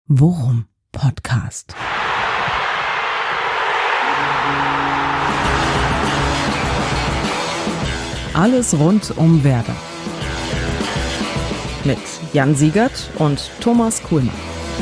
Worum Podcast. Alles rund um Werder. Mit Jan Siegert und Thomas Kuhlmann.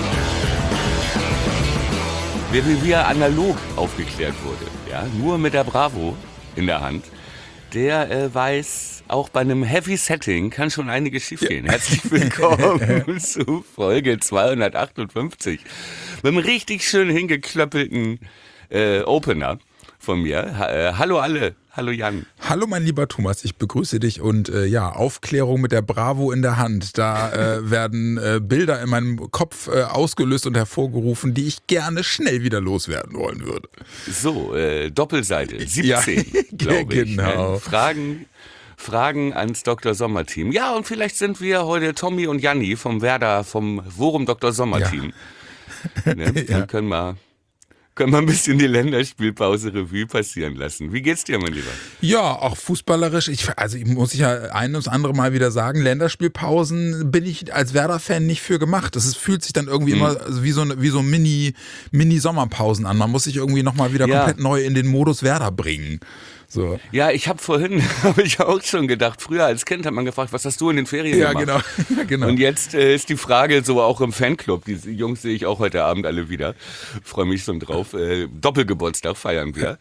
Wer wie wir analog aufgeklärt wurde, ja, nur mit der Bravo in der Hand, der weiß, auch bei einem Heavy Setting kann schon einiges schiefgehen. Ja. Herzlich willkommen zu Folge 258 mit einem richtig schön hingeklöppelten Opener von mir. Hallo alle, hallo Jan. Hallo mein lieber Thomas, ich begrüße dich und Aufklärung mit der Bravo in der Hand. Da werden Bilder in meinem Kopf ausgelöst und hervorgerufen, die ich gerne schnell wieder loswerden wollen würde. So, Doppelseite, 17, glaube ich. Genau. Fragen ans Dr. Sommer-Team. Ja, und vielleicht sind wir heute Tommy und Janni vom Werder, vom Worum Dr. Sommer-Team. Ja. Ne? Dann können wir ein bisschen die Länderspielpause Revue passieren lassen. Wie geht's dir, mein Lieber? Ja, auch fußballerisch. Ich muss ja ein und das andere Mal wieder sagen, Länderspielpausen bin ich als Werder-Fan nicht für gemacht. Fühlt sich dann irgendwie immer wie so Mini-Sommerpausen an. Man muss sich irgendwie nochmal wieder komplett neu in den Modus Werder bringen. So. Ja, ich habe ich auch schon gedacht, früher als Kind hat man gefragt, was hast du in den Ferien gemacht? Ja, genau. Und jetzt ist die Frage so auch im Fanclub, die Jungs sehe ich auch heute Abend alle wieder, freue mich schon drauf, Doppelgeburtstag feiern wir.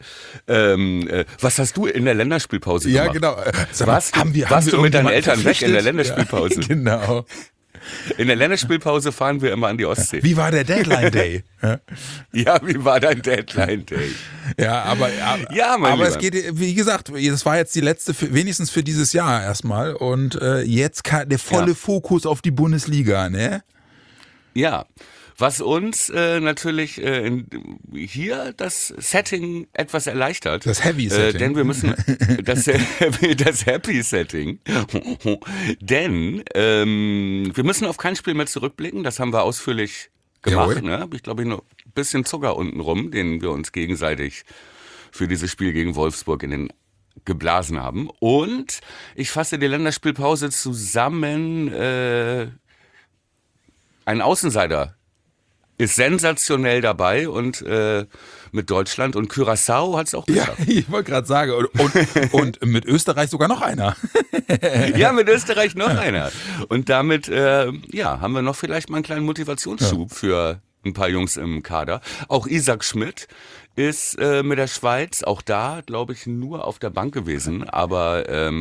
Was hast du in der Länderspielpause gemacht? Ja, genau. Warst du mit deinen Eltern weg in der Länderspielpause? Ja, genau. In der Länderspielpause fahren wir immer an die Ostsee. Wie war der Deadline Day? Ja, wie war dein Deadline Day? Ja, aber es geht, wie gesagt, das war jetzt die letzte, wenigstens für dieses Jahr erstmal. Und jetzt der volle Fokus auf die Bundesliga, ne? Ja. Was uns natürlich hier das Setting etwas erleichtert. Das Heavy Setting. Denn wir müssen das Happy Setting. Denn wir müssen auf kein Spiel mehr zurückblicken. Das haben wir ausführlich gemacht. Ne? Hab ich glaube noch ein bisschen Zucker unten rum, den wir uns gegenseitig für dieses Spiel gegen Wolfsburg in den geblasen haben. Und ich fasse die Länderspielpause zusammen. Ein Außenseiter ist sensationell dabei und mit Deutschland und Curaçao hat es auch geschafft. Ja, ich wollte gerade sagen, und mit Österreich sogar noch einer. Ja, mit Österreich noch einer. Und damit haben wir noch vielleicht mal einen kleinen Motivationsschub für ein paar Jungs im Kader. Auch Isaac Schmidt ist mit der Schweiz, auch da, glaube ich, nur auf der Bank gewesen, aber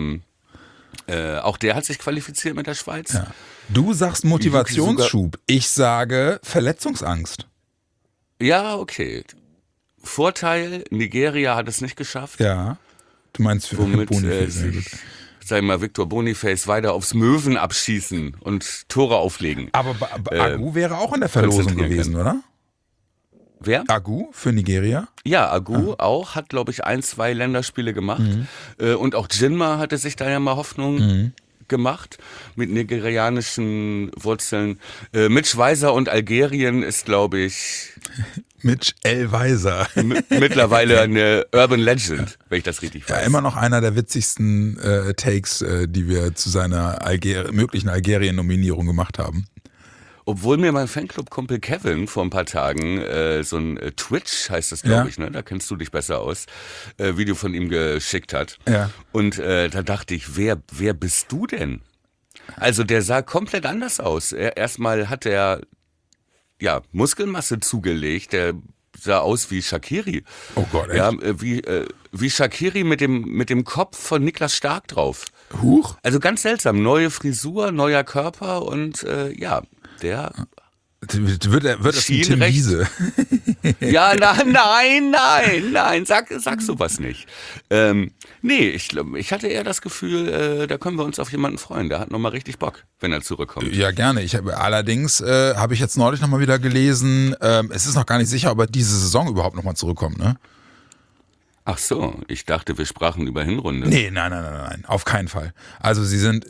auch der hat sich qualifiziert mit der Schweiz. Ja. Du sagst Motivationsschub, ich sage Verletzungsangst. Ja, okay. Vorteil, Nigeria hat es nicht geschafft. Ja, du meinst für Boniface. Sag mal, Victor Boniface weiter aufs Möwen abschießen und Tore auflegen. Aber Agu wäre auch in der Verlosung gewesen, oder? Wer? Agu für Nigeria? Ja, Agu auch, hat glaube ich 1-2 Länderspiele gemacht. Und auch Jinma hatte sich da ja mal Hoffnung gemacht mit nigerianischen Wurzeln. Mitch Weiser und Algerien ist glaube ich... Mitch L. Weiser. Mittlerweile eine Urban Legend, wenn ich das richtig weiß. Ja, immer noch einer der witzigsten Takes, die wir zu seiner möglichen Algerien-Nominierung gemacht haben. Obwohl mir mein Fanclub-Kumpel Kevin vor ein paar Tagen so ein Twitch, heißt das glaube ich, ne? Da kennst du dich besser aus, Video von ihm geschickt hat. Ja. Und da dachte ich, wer bist du denn? Also der sah komplett anders aus. Erstmal hat er Muskelmasse zugelegt, der sah aus wie Shaqiri. Oh Gott, echt? Ja, wie Shaqiri mit dem Kopf von Niklas Stark drauf. Huch. Also ganz seltsam, neue Frisur, neuer Körper und der wird das ein Tim Wiese? Ja, nein, sag sowas nicht. Nee, ich hatte eher das Gefühl, da können wir uns auf jemanden freuen. Der hat nochmal richtig Bock, wenn er zurückkommt. Ja, gerne. Allerdings habe ich jetzt neulich nochmal wieder gelesen, es ist noch gar nicht sicher, ob er diese Saison überhaupt nochmal zurückkommt, ne? Ach so, ich dachte, wir sprachen über Hinrunde. Nee, nein, auf keinen Fall. Also sie sind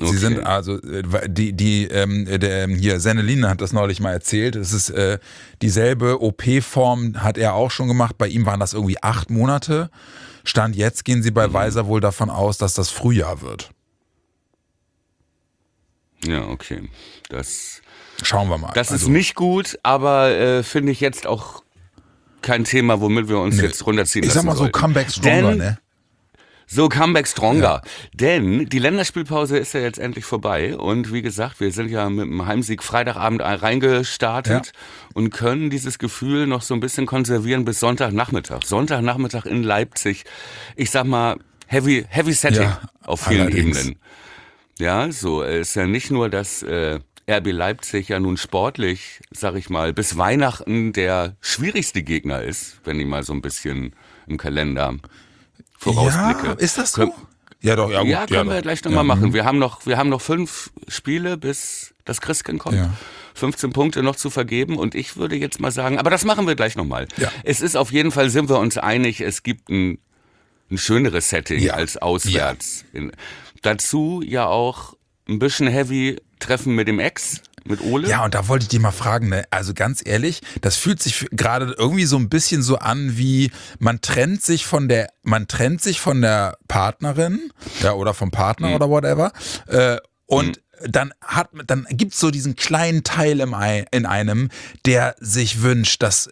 hier Senelin hat das neulich mal erzählt. Es ist dieselbe OP-Form hat er auch schon gemacht. Bei ihm waren das irgendwie 8 Monate. Stand jetzt gehen sie bei Weiser wohl davon aus, dass das Frühjahr wird. Ja, okay. Das Schauen wir mal. Das ist nicht gut, aber finde ich jetzt auch kein Thema, womit wir uns jetzt runterziehen lassen. Ich sag mal so, Comeback Stronger, ne? So, Comeback Stronger. Ja. Denn die Länderspielpause ist ja jetzt endlich vorbei. Und wie gesagt, wir sind ja mit dem Heimsieg Freitagabend reingestartet und können dieses Gefühl noch so ein bisschen konservieren bis Sonntagnachmittag. Sonntagnachmittag in Leipzig. Ich sag mal, heavy Setting auf vielen Ebenen. Ja, so ist ja nicht nur, dass RB Leipzig ja nun sportlich, sag ich mal, bis Weihnachten der schwierigste Gegner ist, wenn ich mal so ein bisschen im Kalender vorausblicke. Ja, ist das so? Ja, doch, ja, gut. Ja, können wir gleich nochmal machen. Wir haben noch 5 Spiele, bis das Christkind kommt. Ja. 15 Punkte noch zu vergeben und ich würde jetzt mal sagen, aber das machen wir gleich nochmal. Ja. Es ist auf jeden Fall, sind wir uns einig, es gibt ein schöneres Setting als auswärts. Ja. Dazu ja auch ein bisschen heavy Treffen mit dem Ex. Mit Ole? Ja, und da wollte ich dich mal fragen, ne? Also ganz ehrlich, das fühlt sich gerade irgendwie so ein bisschen so an, wie man trennt sich von der Partnerin, ja, oder vom Partner oder whatever, und dann gibt's so diesen kleinen Teil in einem, der sich wünscht, dass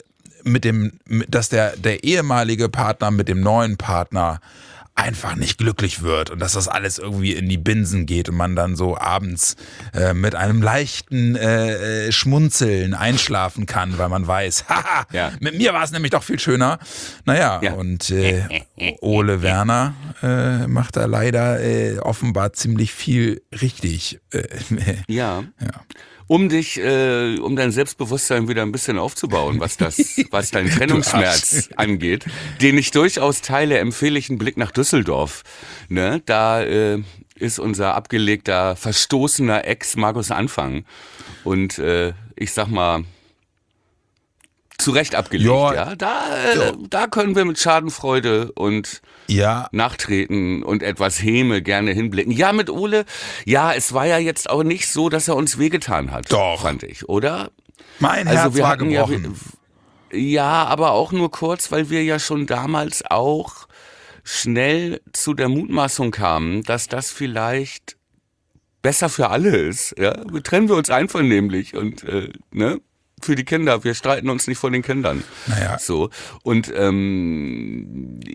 der ehemalige Partner mit dem neuen Partner einfach nicht glücklich wird und dass das alles irgendwie in die Binsen geht und man dann so abends mit einem leichten Schmunzeln einschlafen kann, weil man weiß, haha, mit mir war es nämlich doch viel schöner. Naja, und Ole Werner macht da leider offenbar ziemlich viel richtig. Ja. Um dein Selbstbewusstsein wieder ein bisschen aufzubauen, was deinen Trennungsschmerz angeht, den ich durchaus teile, empfehle ich einen Blick nach Düsseldorf. Ne? Da ist unser abgelegter, verstoßener Ex Markus Anfang. Und ich sag mal, zu Recht abgelegt. Ja. Da können wir mit Schadenfreude und Nachtreten und etwas Häme gerne hinblicken. Ja, mit Ole, es war ja jetzt auch nicht so, dass er uns wehgetan hat, fand ich, oder? Mein Herz war gebrochen. Ja, aber auch nur kurz, weil wir ja schon damals auch schnell zu der Mutmaßung kamen, dass das vielleicht besser für alle ist. Ja? Trennen wir uns einvernehmlich und für die Kinder, wir streiten uns nicht vor den Kindern. Naja. So. Und und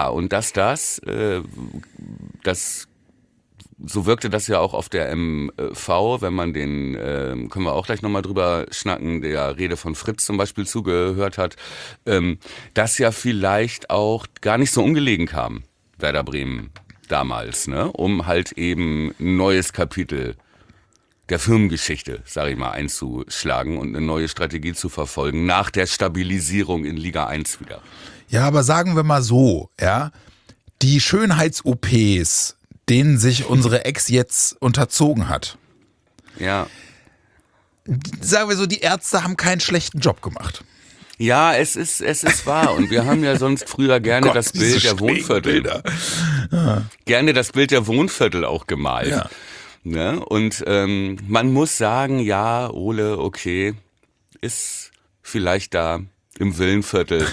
so wirkte das ja auch auf der MV, wenn man den, können wir auch gleich nochmal drüber schnacken, der Rede von Fritz zum Beispiel zugehört hat, das ja vielleicht auch gar nicht so ungelegen kam, Werder Bremen damals, ne, um halt eben ein neues Kapitel der Firmengeschichte, sage ich mal, einzuschlagen und eine neue Strategie zu verfolgen, nach der Stabilisierung in Liga 1 wieder. Ja, aber sagen wir mal so, die Schönheits-OPs, denen sich unsere Ex jetzt unterzogen hat. Ja. Sagen wir so, die Ärzte haben keinen schlechten Job gemacht. Ja, es ist wahr. Und wir haben ja sonst früher gerne das Bild der Wohnviertel. Gerne das Bild der Wohnviertel auch gemalt. Ja. Ne? Und man muss sagen, ja, Ole, okay, ist vielleicht da im Villenviertel.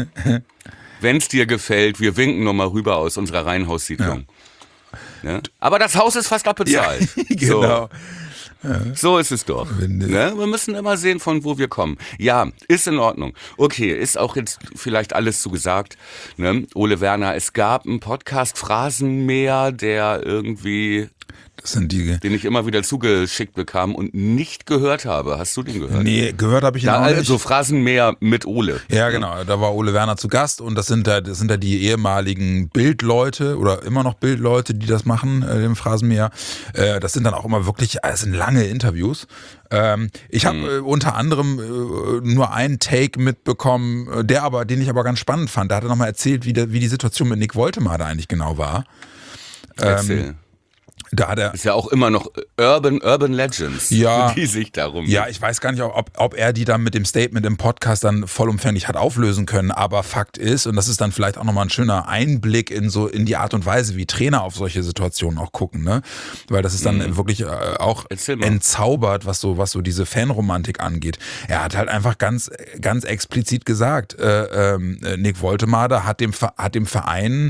Wenn es dir gefällt, wir winken nochmal rüber aus unserer Reihenhaussiedlung. Ja. Ne? Aber das Haus ist fast abbezahlt. Ja, genau. So ist es doch. Ne? Wir müssen immer sehen, von wo wir kommen. Ja, ist in Ordnung. Okay, ist auch jetzt vielleicht alles zu gesagt. Ne? Ole Werner, es gab einen Podcast Phrasenmäher, der irgendwie... Das sind die, den ich immer wieder zugeschickt bekam und nicht gehört habe. Hast du den gehört? Nee, gehört habe ich ihn auch nicht. Also Phrasenmäher mit Ole. Ja, genau. Da war Ole Werner zu Gast und das sind ja die ehemaligen Bildleute oder immer noch Bildleute, die das machen, im Phrasenmäher. Das sind dann auch immer wirklich, das sind lange Interviews. Ich habe unter anderem nur einen Take mitbekommen, den ich aber ganz spannend fand. Da hat er nochmal erzählt, wie die Situation mit Nick Woltemade eigentlich genau war. Erzähl. Da hat er ist ja auch immer noch Urban Legends, die sich darum... Ja, ich weiß gar nicht, ob er die dann mit dem Statement im Podcast dann vollumfänglich hat auflösen können, aber Fakt ist, und das ist dann vielleicht auch nochmal ein schöner Einblick in die Art und Weise, wie Trainer auf solche Situationen auch gucken, ne? Weil das ist dann wirklich auch entzaubert, was so diese Fanromantik angeht. Er hat halt einfach ganz, ganz explizit gesagt, Nick Woltemade hat dem Verein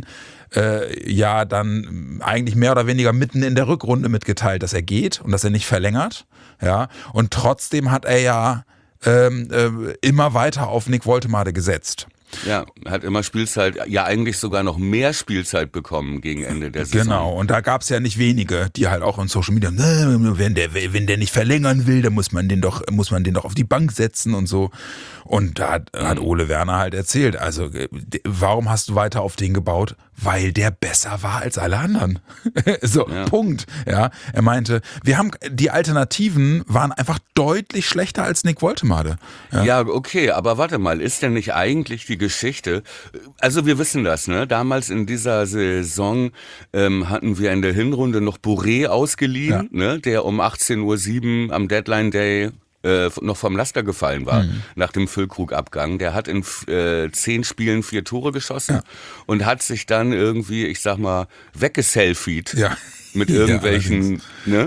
ja dann eigentlich mehr oder weniger mitten in der Rückrunde mitgeteilt, dass er geht und dass er nicht verlängert. Ja, und trotzdem hat er ja immer weiter auf Nick Woltemade gesetzt. Ja, hat immer Spielzeit, ja eigentlich sogar noch mehr Spielzeit bekommen gegen Ende der Saison. Genau, und da gab es ja nicht wenige, die halt auch in Social Media, wenn der nicht verlängern will, dann muss man den doch auf die Bank setzen und so. Und da hat Ole Werner halt erzählt, also warum hast du weiter auf den gebaut? Weil der besser war als alle anderen. So, ja. Punkt. Ja, er meinte, die Alternativen waren einfach deutlich schlechter als Nick Woltemade. Ja, okay, aber warte mal, ist denn nicht eigentlich die Geschichte, also wir wissen das, ne? Damals in dieser Saison hatten wir in der Hinrunde noch Bourré ausgeliehen, ne? Der um 18:07 Uhr am Deadline Day noch vom Laster gefallen war, nach dem Füllkrug-Abgang. Der hat in 10 Spielen 4 Tore geschossen und hat sich dann irgendwie, ich sag mal, weggeselfied mit irgendwelchen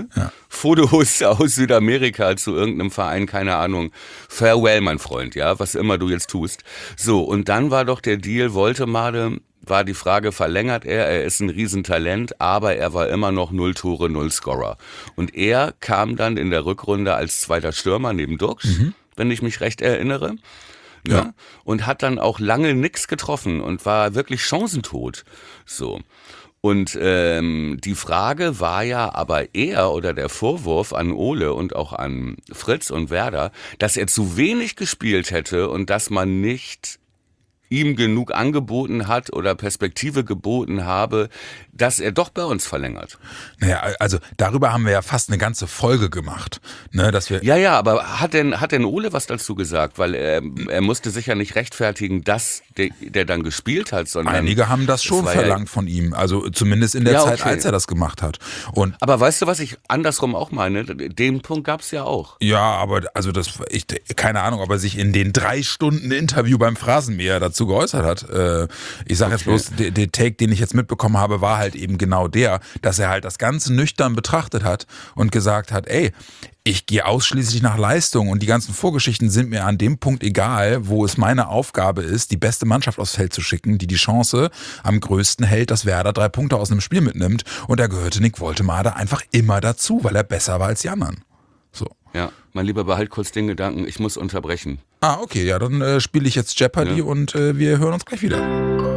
Fotos aus Südamerika zu irgendeinem Verein, keine Ahnung. Farewell, mein Freund, ja, was immer du jetzt tust. So, und dann war doch der Deal, Woltemade, war die Frage, verlängert er ist ein Riesentalent, aber er war immer noch 0 Tore, 0 Scorer. Und er kam dann in der Rückrunde als zweiter Stürmer neben Dux, wenn ich mich recht erinnere. Ja. Und hat dann auch lange nix getroffen und war wirklich chancentot. So. Und die Frage war ja aber eher, oder der Vorwurf an Ole und auch an Fritz und Werder, dass er zu wenig gespielt hätte und dass man nicht ihm genug angeboten hat oder Perspektive geboten habe, dass er doch bei uns verlängert. Naja, also darüber haben wir ja fast eine ganze Folge gemacht. Ne, dass wir ja, aber hat denn Ole was dazu gesagt? Weil er musste sich ja nicht rechtfertigen, dass der dann gespielt hat, sondern einige haben das schon verlangt von ihm. Also zumindest in der Zeit, als er das gemacht hat. Aber weißt du, was ich andersrum auch meine? Den Punkt gab es ja auch. Ja, aber also keine Ahnung, ob er sich in den 3 Stunden Interview beim Phrasenmäher dazu geäußert hat. Ich sage jetzt bloß, der Take, den ich jetzt mitbekommen habe, war halt eben genau der, dass er halt das Ganze nüchtern betrachtet hat und gesagt hat, ey, ich gehe ausschließlich nach Leistung und die ganzen Vorgeschichten sind mir an dem Punkt egal, wo es meine Aufgabe ist, die beste Mannschaft aufs Feld zu schicken, die Chance am größten hält, dass Werder 3 Punkte aus einem Spiel mitnimmt, und da gehörte Nick Woltemade einfach immer dazu, weil er besser war als die anderen. So. Ja, mein Lieber, behalt kurz den Gedanken, ich muss unterbrechen. Okay, ja, dann spiele ich jetzt Jeopardy und wir hören uns gleich wieder.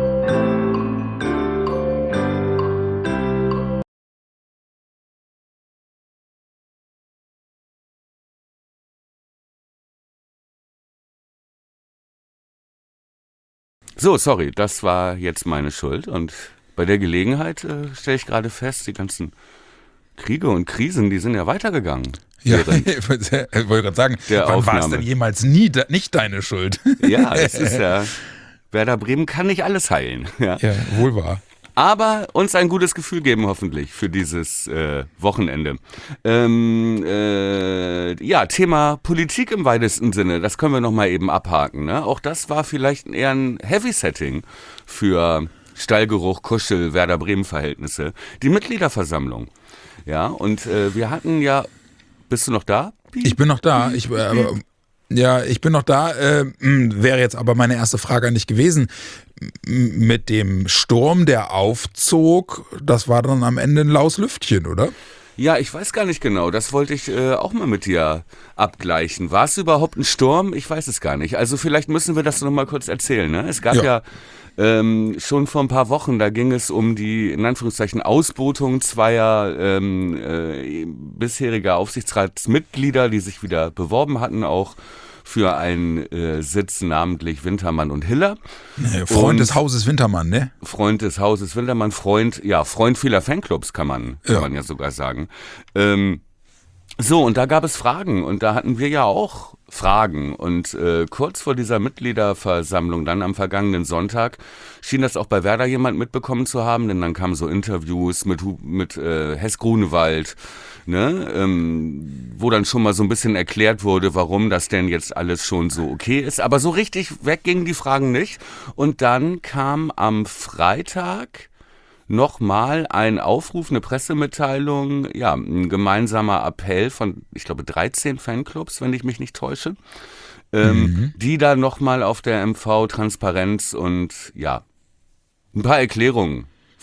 So, sorry, das war jetzt meine Schuld, und bei der Gelegenheit stelle ich gerade fest, die ganzen Kriege und Krisen, die sind ja weitergegangen. Ja, ich wollte gerade sagen, wann war es denn jemals nicht deine Schuld? Ja, es ist ja, Werder Bremen kann nicht alles heilen. Ja, wohl wahr. Aber uns ein gutes Gefühl geben, hoffentlich, für dieses Wochenende. Thema Politik im weitesten Sinne, das können wir nochmal eben abhaken. Ne? Auch das war vielleicht eher ein Heavy-Setting für Stallgeruch, Kuschel, Werder Bremen-Verhältnisse. Die Mitgliederversammlung. Ja, und wir hatten ja, bist du noch da? Ich bin noch da. Ich bin noch da. Wäre jetzt aber meine erste Frage an dich gewesen. Mit dem Sturm, der aufzog, das war dann am Ende ein laues Lüftchen, oder? Ja, ich weiß gar nicht genau. Das wollte ich auch mal mit dir abgleichen. War es überhaupt ein Sturm? Ich weiß es gar nicht. Also vielleicht müssen wir das noch mal kurz erzählen. Ne? Es gab ja schon vor ein paar Wochen, da ging es um die, in Anführungszeichen, Ausbotung zweier bisheriger Aufsichtsratsmitglieder, die sich wieder beworben hatten, auch für einen Sitz, namentlich Wintermann und Hiller. Freund des Hauses Wintermann, ne? Freund des Hauses Wintermann, Freund vieler Fanclubs, kann man ja sogar sagen. So, und da gab es Fragen, und da hatten wir ja auch Fragen, und kurz vor dieser Mitgliederversammlung, dann am vergangenen Sonntag, schien das auch bei Werder jemand mitbekommen zu haben, denn dann kamen so Interviews mit Hess Grunewald, ne, wo dann schon mal so ein bisschen erklärt wurde, warum das denn jetzt alles schon so okay ist, aber so richtig weg gingen die Fragen nicht. Und dann kam am Freitag nochmal ein Aufruf, eine Pressemitteilung, ja, ein gemeinsamer Appell von, ich glaube, 13 Fanclubs, wenn ich mich nicht täusche, die da nochmal auf der MV Transparenz und ja, ein paar Erklärungen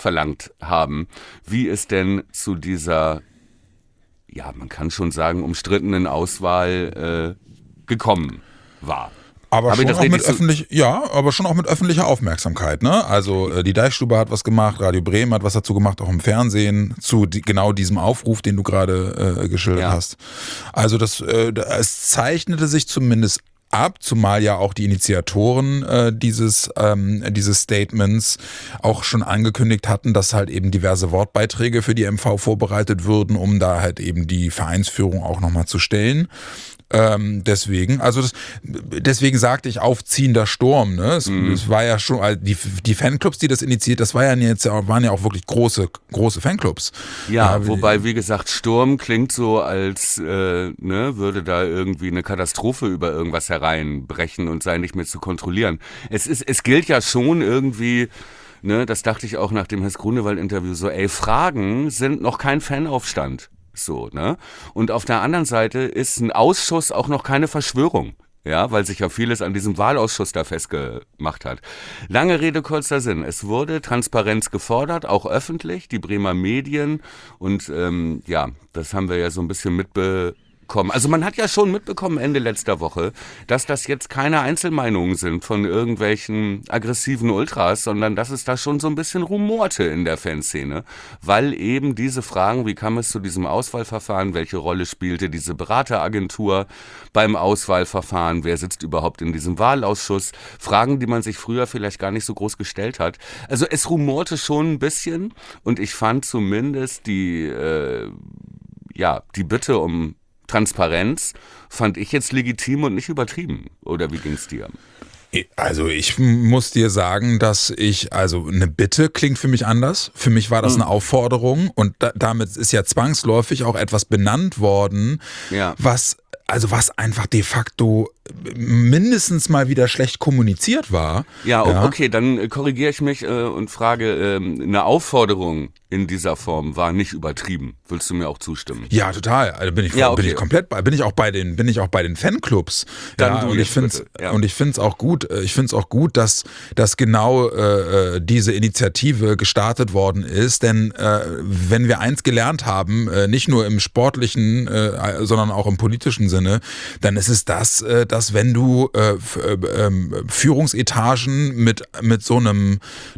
verlangt haben, wie es denn zu dieser, ja, man kann schon sagen, umstrittenen Auswahl gekommen war. Aber schon auch mit öffentlicher Aufmerksamkeit, ne? Also die Deichstube hat was gemacht, Radio Bremen hat was dazu gemacht, auch im Fernsehen, zu genau diesem Aufruf, den du gerade geschildert hast. Also es zeichnete sich zumindest ab, zumal ja auch die Initiatoren dieses Statements auch schon angekündigt hatten, dass halt eben diverse Wortbeiträge für die MV vorbereitet würden, um da halt eben die Vereinsführung auch nochmal zu stellen. Deswegen sagte ich aufziehender Sturm, ne? Es war ja schon, die Fanclubs, die das initiiert, waren ja auch wirklich große Fanclubs. Ja, wobei, wie gesagt, Sturm klingt so, als würde da irgendwie eine Katastrophe über irgendwas hereinbrechen und sei nicht mehr zu kontrollieren. Es gilt ja schon irgendwie, ne, das dachte ich auch nach dem Hess-Grunewald-Interview, so, Fragen sind noch kein Fanaufstand. So, ne? Und auf der anderen Seite ist ein Ausschuss auch noch keine Verschwörung, ja, weil sich ja vieles an diesem Wahlausschuss da festgemacht hat. Lange Rede, kurzer Sinn. Es wurde Transparenz gefordert, auch öffentlich, die Bremer Medien und das haben wir ja so ein bisschen mitbekommen. Also man hat ja schon mitbekommen Ende letzter Woche, dass das jetzt keine Einzelmeinungen sind von irgendwelchen aggressiven Ultras, sondern dass es da schon so ein bisschen rumorte in der Fanszene, weil eben diese Fragen, wie kam es zu diesem Auswahlverfahren, welche Rolle spielte diese Berateragentur beim Auswahlverfahren, wer sitzt überhaupt in diesem Wahlausschuss, Fragen, die man sich früher vielleicht gar nicht so groß gestellt hat. Also es rumorte schon ein bisschen und ich fand zumindest die Bitte um Transparenz fand ich jetzt legitim und nicht übertrieben. Oder wie ging's dir? Also ich muss dir sagen, eine Bitte klingt für mich anders. Für mich war das eine Aufforderung und damit ist ja zwangsläufig auch etwas benannt worden, was einfach de facto mindestens mal wieder schlecht kommuniziert war. Ja, okay, dann korrigiere ich mich und frage, eine Aufforderung in dieser Form war nicht übertrieben. Willst du mir auch zustimmen? Ja, total. Also bin ich komplett bei. Bin ich auch bei den Fanclubs. Dann und ich finde es auch gut. Ich finde es auch gut, dass genau diese Initiative gestartet worden ist. Denn wenn wir eins gelernt haben, nicht nur im sportlichen, sondern auch im politischen Sinne, dann ist es dass wenn du Führungsetagen mit so einem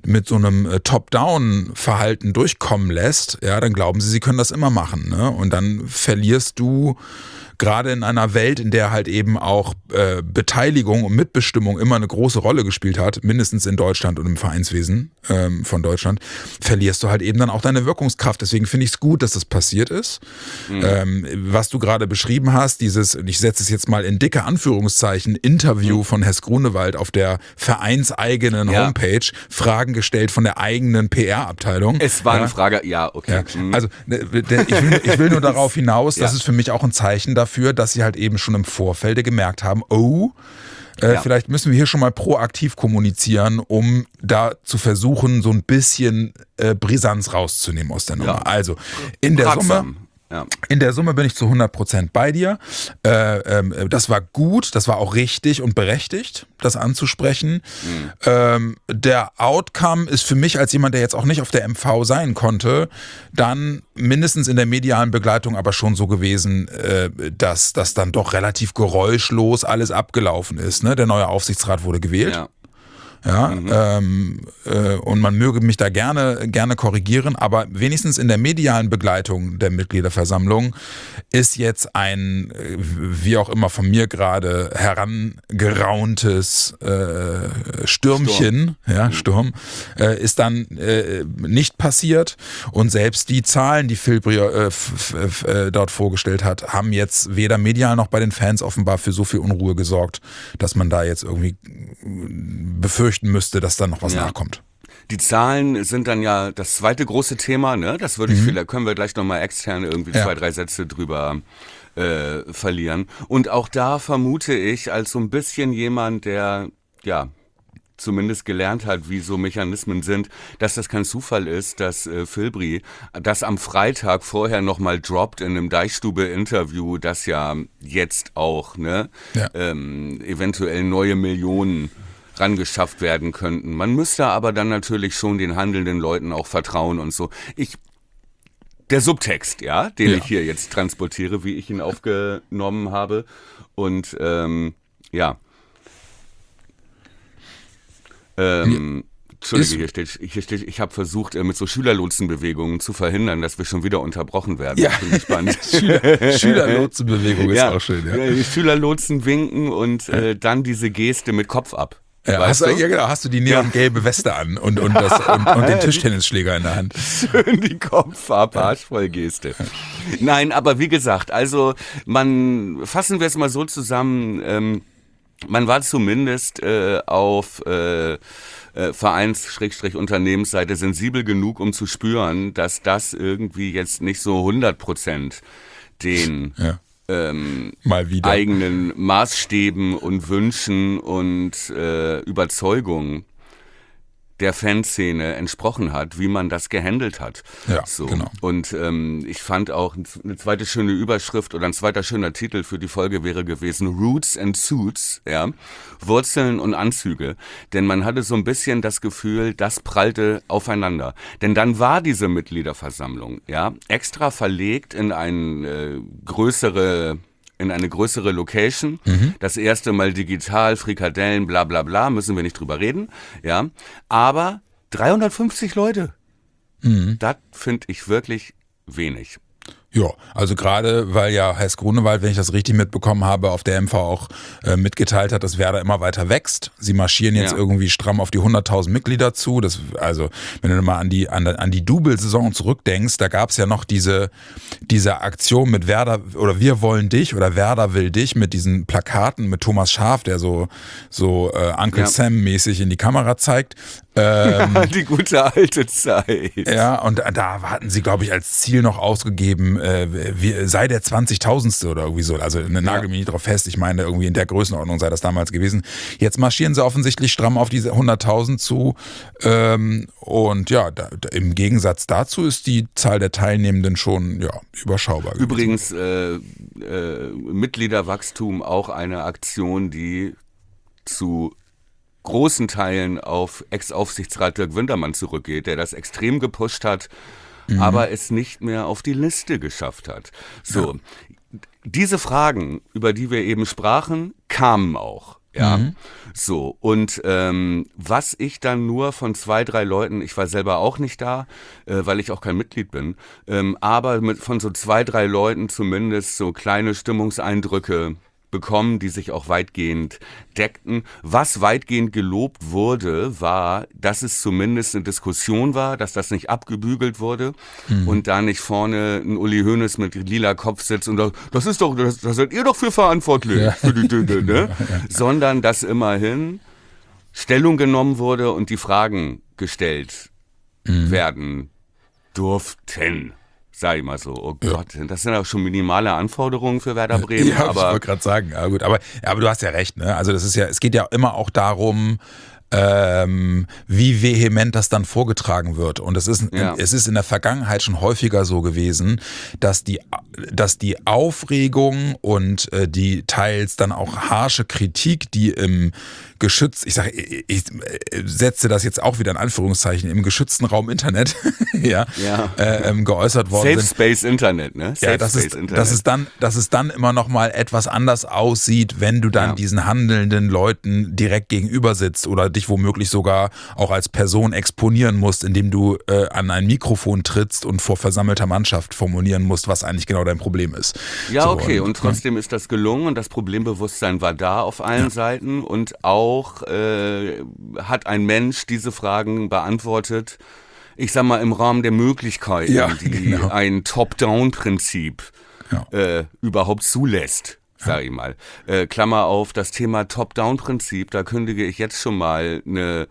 Top-Down-Verhalten durchkommen lässt, ja, dann glauben sie können das immer machen, ne? Und dann verlierst du gerade in einer Welt, in der halt eben auch Beteiligung und Mitbestimmung immer eine große Rolle gespielt hat, mindestens in Deutschland und im Vereinswesen von Deutschland, verlierst du halt eben dann auch deine Wirkungskraft. Deswegen finde ich es gut, dass das passiert ist. Was du gerade beschrieben hast, dieses, ich setze es jetzt mal in dicke Anführungszeichen, Interview von Hess Grunewald auf der vereinseigenen Homepage, Fragen gestellt von der eigenen PR-Abteilung. Es war eine Frage, okay. Ja. Also ich will nur darauf hinaus, das ist für mich auch ein Zeichen dafür, dass sie halt eben schon im Vorfeld gemerkt haben, vielleicht müssen wir hier schon mal proaktiv kommunizieren, um da zu versuchen, so ein bisschen Brisanz rauszunehmen aus der Nummer. Also in der Summe... Ja. In der Summe bin ich zu 100% bei dir. Das war gut, das war auch richtig und berechtigt, das anzusprechen. Der Outcome ist für mich als jemand, der jetzt auch nicht auf der MV sein konnte, dann mindestens in der medialen Begleitung aber schon so gewesen, dass das dann doch relativ geräuschlos alles abgelaufen ist. Ne? Der neue Aufsichtsrat wurde gewählt. Ja. Und man möge mich da gerne korrigieren, aber wenigstens in der medialen Begleitung der Mitgliederversammlung ist jetzt ein, wie auch immer von mir gerade herangerauntes Stürmchen, Sturm, ist dann nicht passiert und selbst die Zahlen, die Filbri dort vorgestellt hat, haben jetzt weder medial noch bei den Fans offenbar für so viel Unruhe gesorgt, dass man da jetzt irgendwie befürchten müsste, dass da noch was nachkommt. Die Zahlen sind dann ja das zweite große Thema, ne? Das würde da können wir gleich nochmal extern irgendwie 2-3 Sätze drüber verlieren. Und auch da vermute ich, als so ein bisschen jemand, der zumindest gelernt hat, wie so Mechanismen sind, dass das kein Zufall ist, dass Filbri das am Freitag vorher nochmal droppt in einem Deichstube-Interview, das ja jetzt auch eventuell neue Millionen rangeschafft werden könnten. Man müsste aber dann natürlich schon den handelnden Leuten auch vertrauen und so. Der Subtext, ja, den ich hier jetzt transportiere, wie ich ihn aufgenommen habe. Und Entschuldige, hier steht, ich habe versucht, mit so Schülerlotsenbewegungen zu verhindern, dass wir schon wieder unterbrochen werden. Ja, finde ich spannend. Schülerlotsenbewegung ist auch schön. Ja. Die Schülerlotsen winken und dann diese Geste mit Kopf ab. Ja, genau, hast du die neongelbe Weste an und den Tischtennisschläger in der Hand. Schön die Kopf ab, arschvoll Geste. Nein, aber wie gesagt, also fassen wir es mal so zusammen, man war zumindest auf Vereins-Unternehmensseite sensibel genug, um zu spüren, dass das irgendwie jetzt nicht so 100% den mal wieder eigenen Maßstäben und Wünschen und Überzeugungen der Fanszene entsprochen hat, wie man das gehandelt hat. Ja, so. Genau. Und ich fand auch eine zweite schöne Überschrift oder ein zweiter schöner Titel für die Folge wäre gewesen Roots and Suits, ja, Wurzeln und Anzüge. Denn man hatte so ein bisschen das Gefühl, das prallte aufeinander. Denn dann war diese Mitgliederversammlung, ja, extra verlegt in eine größere Location. Das erste Mal digital, Frikadellen, bla bla bla, müssen wir nicht drüber reden. Ja, aber 350 Leute, das finde ich wirklich wenig. Ja, also gerade, weil ja Heiß Grunewald, wenn ich das richtig mitbekommen habe, auf der MV auch mitgeteilt hat, dass Werder immer weiter wächst. Sie marschieren jetzt irgendwie stramm auf die 100.000 Mitglieder zu. Also wenn du mal an die Double-Saison zurückdenkst, da gab es ja noch diese Aktion mit Werder oder Wir wollen dich oder Werder will dich mit diesen Plakaten mit Thomas Schaaf, der so Uncle Sam-mäßig in die Kamera zeigt. Die gute alte Zeit. Ja, und da hatten sie, glaube ich, als Ziel noch ausgegeben, sei der 20.000. oder irgendwie so. Also nagel mich nicht drauf fest, ich meine, irgendwie in der Größenordnung sei das damals gewesen. Jetzt marschieren sie offensichtlich stramm auf diese 100.000 zu. Und ja, im Gegensatz dazu ist die Zahl der Teilnehmenden schon überschaubar gewesen. Übrigens, Mitgliederwachstum auch eine Aktion, die zu großen Teilen auf Ex-Aufsichtsrat Dirk Wintermann zurückgeht, der das extrem gepusht hat, aber es nicht mehr auf die Liste geschafft hat. So, diese Fragen, über die wir eben sprachen, kamen auch. Ja, so, und was ich dann nur von 2, 3 Leuten, ich war selber auch nicht da, weil ich auch kein Mitglied bin, aber von so 2, 3 Leuten zumindest so kleine Stimmungseindrücke bekommen, die sich auch weitgehend deckten. Was weitgehend gelobt wurde, war, dass es zumindest eine Diskussion war, dass das nicht abgebügelt wurde und da nicht vorne ein Uli Hoeneß mit lila Kopf sitzt und das seid ihr doch für verantwortlich, für die Dinge, ne? Sondern dass immerhin Stellung genommen wurde und die Fragen gestellt werden durften. Sag ich mal so, oh Gott, das sind auch schon minimale Anforderungen für Werder Bremen. Ja, aber ich wollte gerade sagen, ja gut, aber du hast ja recht, ne? Also es geht ja immer auch darum, wie vehement das dann vorgetragen wird. Und es ist in der Vergangenheit schon häufiger so gewesen, dass die Aufregung und die teils dann auch harsche Kritik, die im geschützt, ich setze das jetzt auch wieder in Anführungszeichen, im geschützten Raum Internet geäußert worden sind. Safe Space Internet, ne? Dass es dann immer noch mal etwas anders aussieht, wenn du dann diesen handelnden Leuten direkt gegenüber sitzt oder dich womöglich sogar auch als Person exponieren musst, indem du an ein Mikrofon trittst und vor versammelter Mannschaft formulieren musst, was eigentlich genau dein Problem ist. Ja, so, und trotzdem ist das gelungen und das Problembewusstsein war da auf allen Seiten und auch hat ein Mensch diese Fragen beantwortet, ich sag mal im Rahmen der Möglichkeiten, die ein Top-Down-Prinzip überhaupt zulässt. Sag ich mal. Klammer auf, das Thema Top-Down-Prinzip, da kündige ich jetzt schon mal eine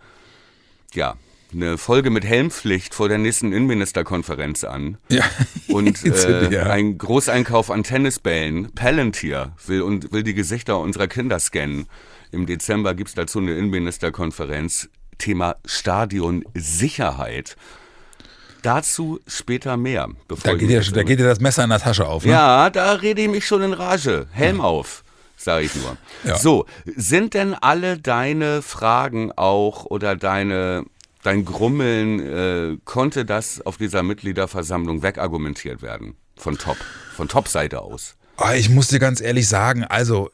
Folge mit Helmpflicht vor der nächsten Innenministerkonferenz an. Ja. Und ein Großeinkauf an Tennisbällen. Palantir will die Gesichter unserer Kinder scannen. Im Dezember gibt es dazu eine Innenministerkonferenz. Thema Stadionsicherheit. Dazu später mehr. Da geht dir das Messer in der Tasche auf, ne? Ja, da rede ich mich schon in Rage. Helm auf. sage ich nur. Ja. So, sind denn alle deine Fragen auch oder dein Grummeln, konnte das auf dieser Mitgliederversammlung wegargumentiert werden? Von Top-Seite aus? Ich muss dir ganz ehrlich sagen, also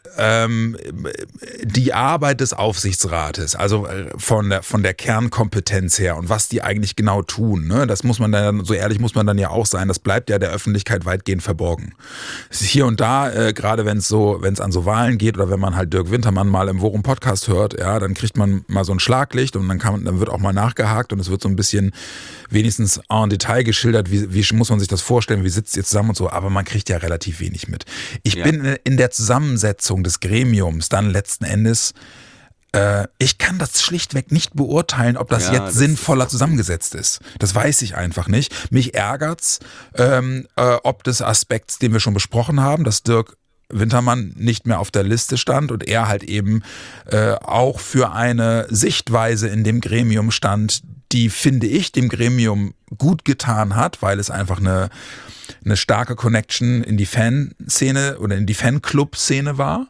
die Arbeit des Aufsichtsrates, also von der Kernkompetenz her und was die eigentlich genau tun, ne, das muss man dann, so ehrlich muss man dann ja auch sein, das bleibt ja der Öffentlichkeit weitgehend verborgen. Es ist hier und da, gerade wenn es an so Wahlen geht oder wenn man halt Dirk Wintermann mal im Worum Podcast hört, ja, dann kriegt man mal so ein Schlaglicht und dann wird auch mal nachgehakt und es wird so ein bisschen wenigstens en Detail geschildert, wie muss man sich das vorstellen, wie sitzt ihr zusammen und so, aber man kriegt ja relativ wenig mit. Ich bin in der Zusammensetzung des Gremiums dann letzten Endes, ich kann das schlichtweg nicht beurteilen, ob das jetzt sinnvoller zusammengesetzt ist. Das weiß ich einfach nicht. Mich ärgert's, ob des Aspekts, den wir schon besprochen haben, dass Dirk Wintermann nicht mehr auf der Liste stand und er halt eben auch für eine Sichtweise in dem Gremium stand, die, finde ich, dem Gremium gut getan hat, weil es einfach eine starke Connection in die Fanszene oder in die Fanclub-Szene war.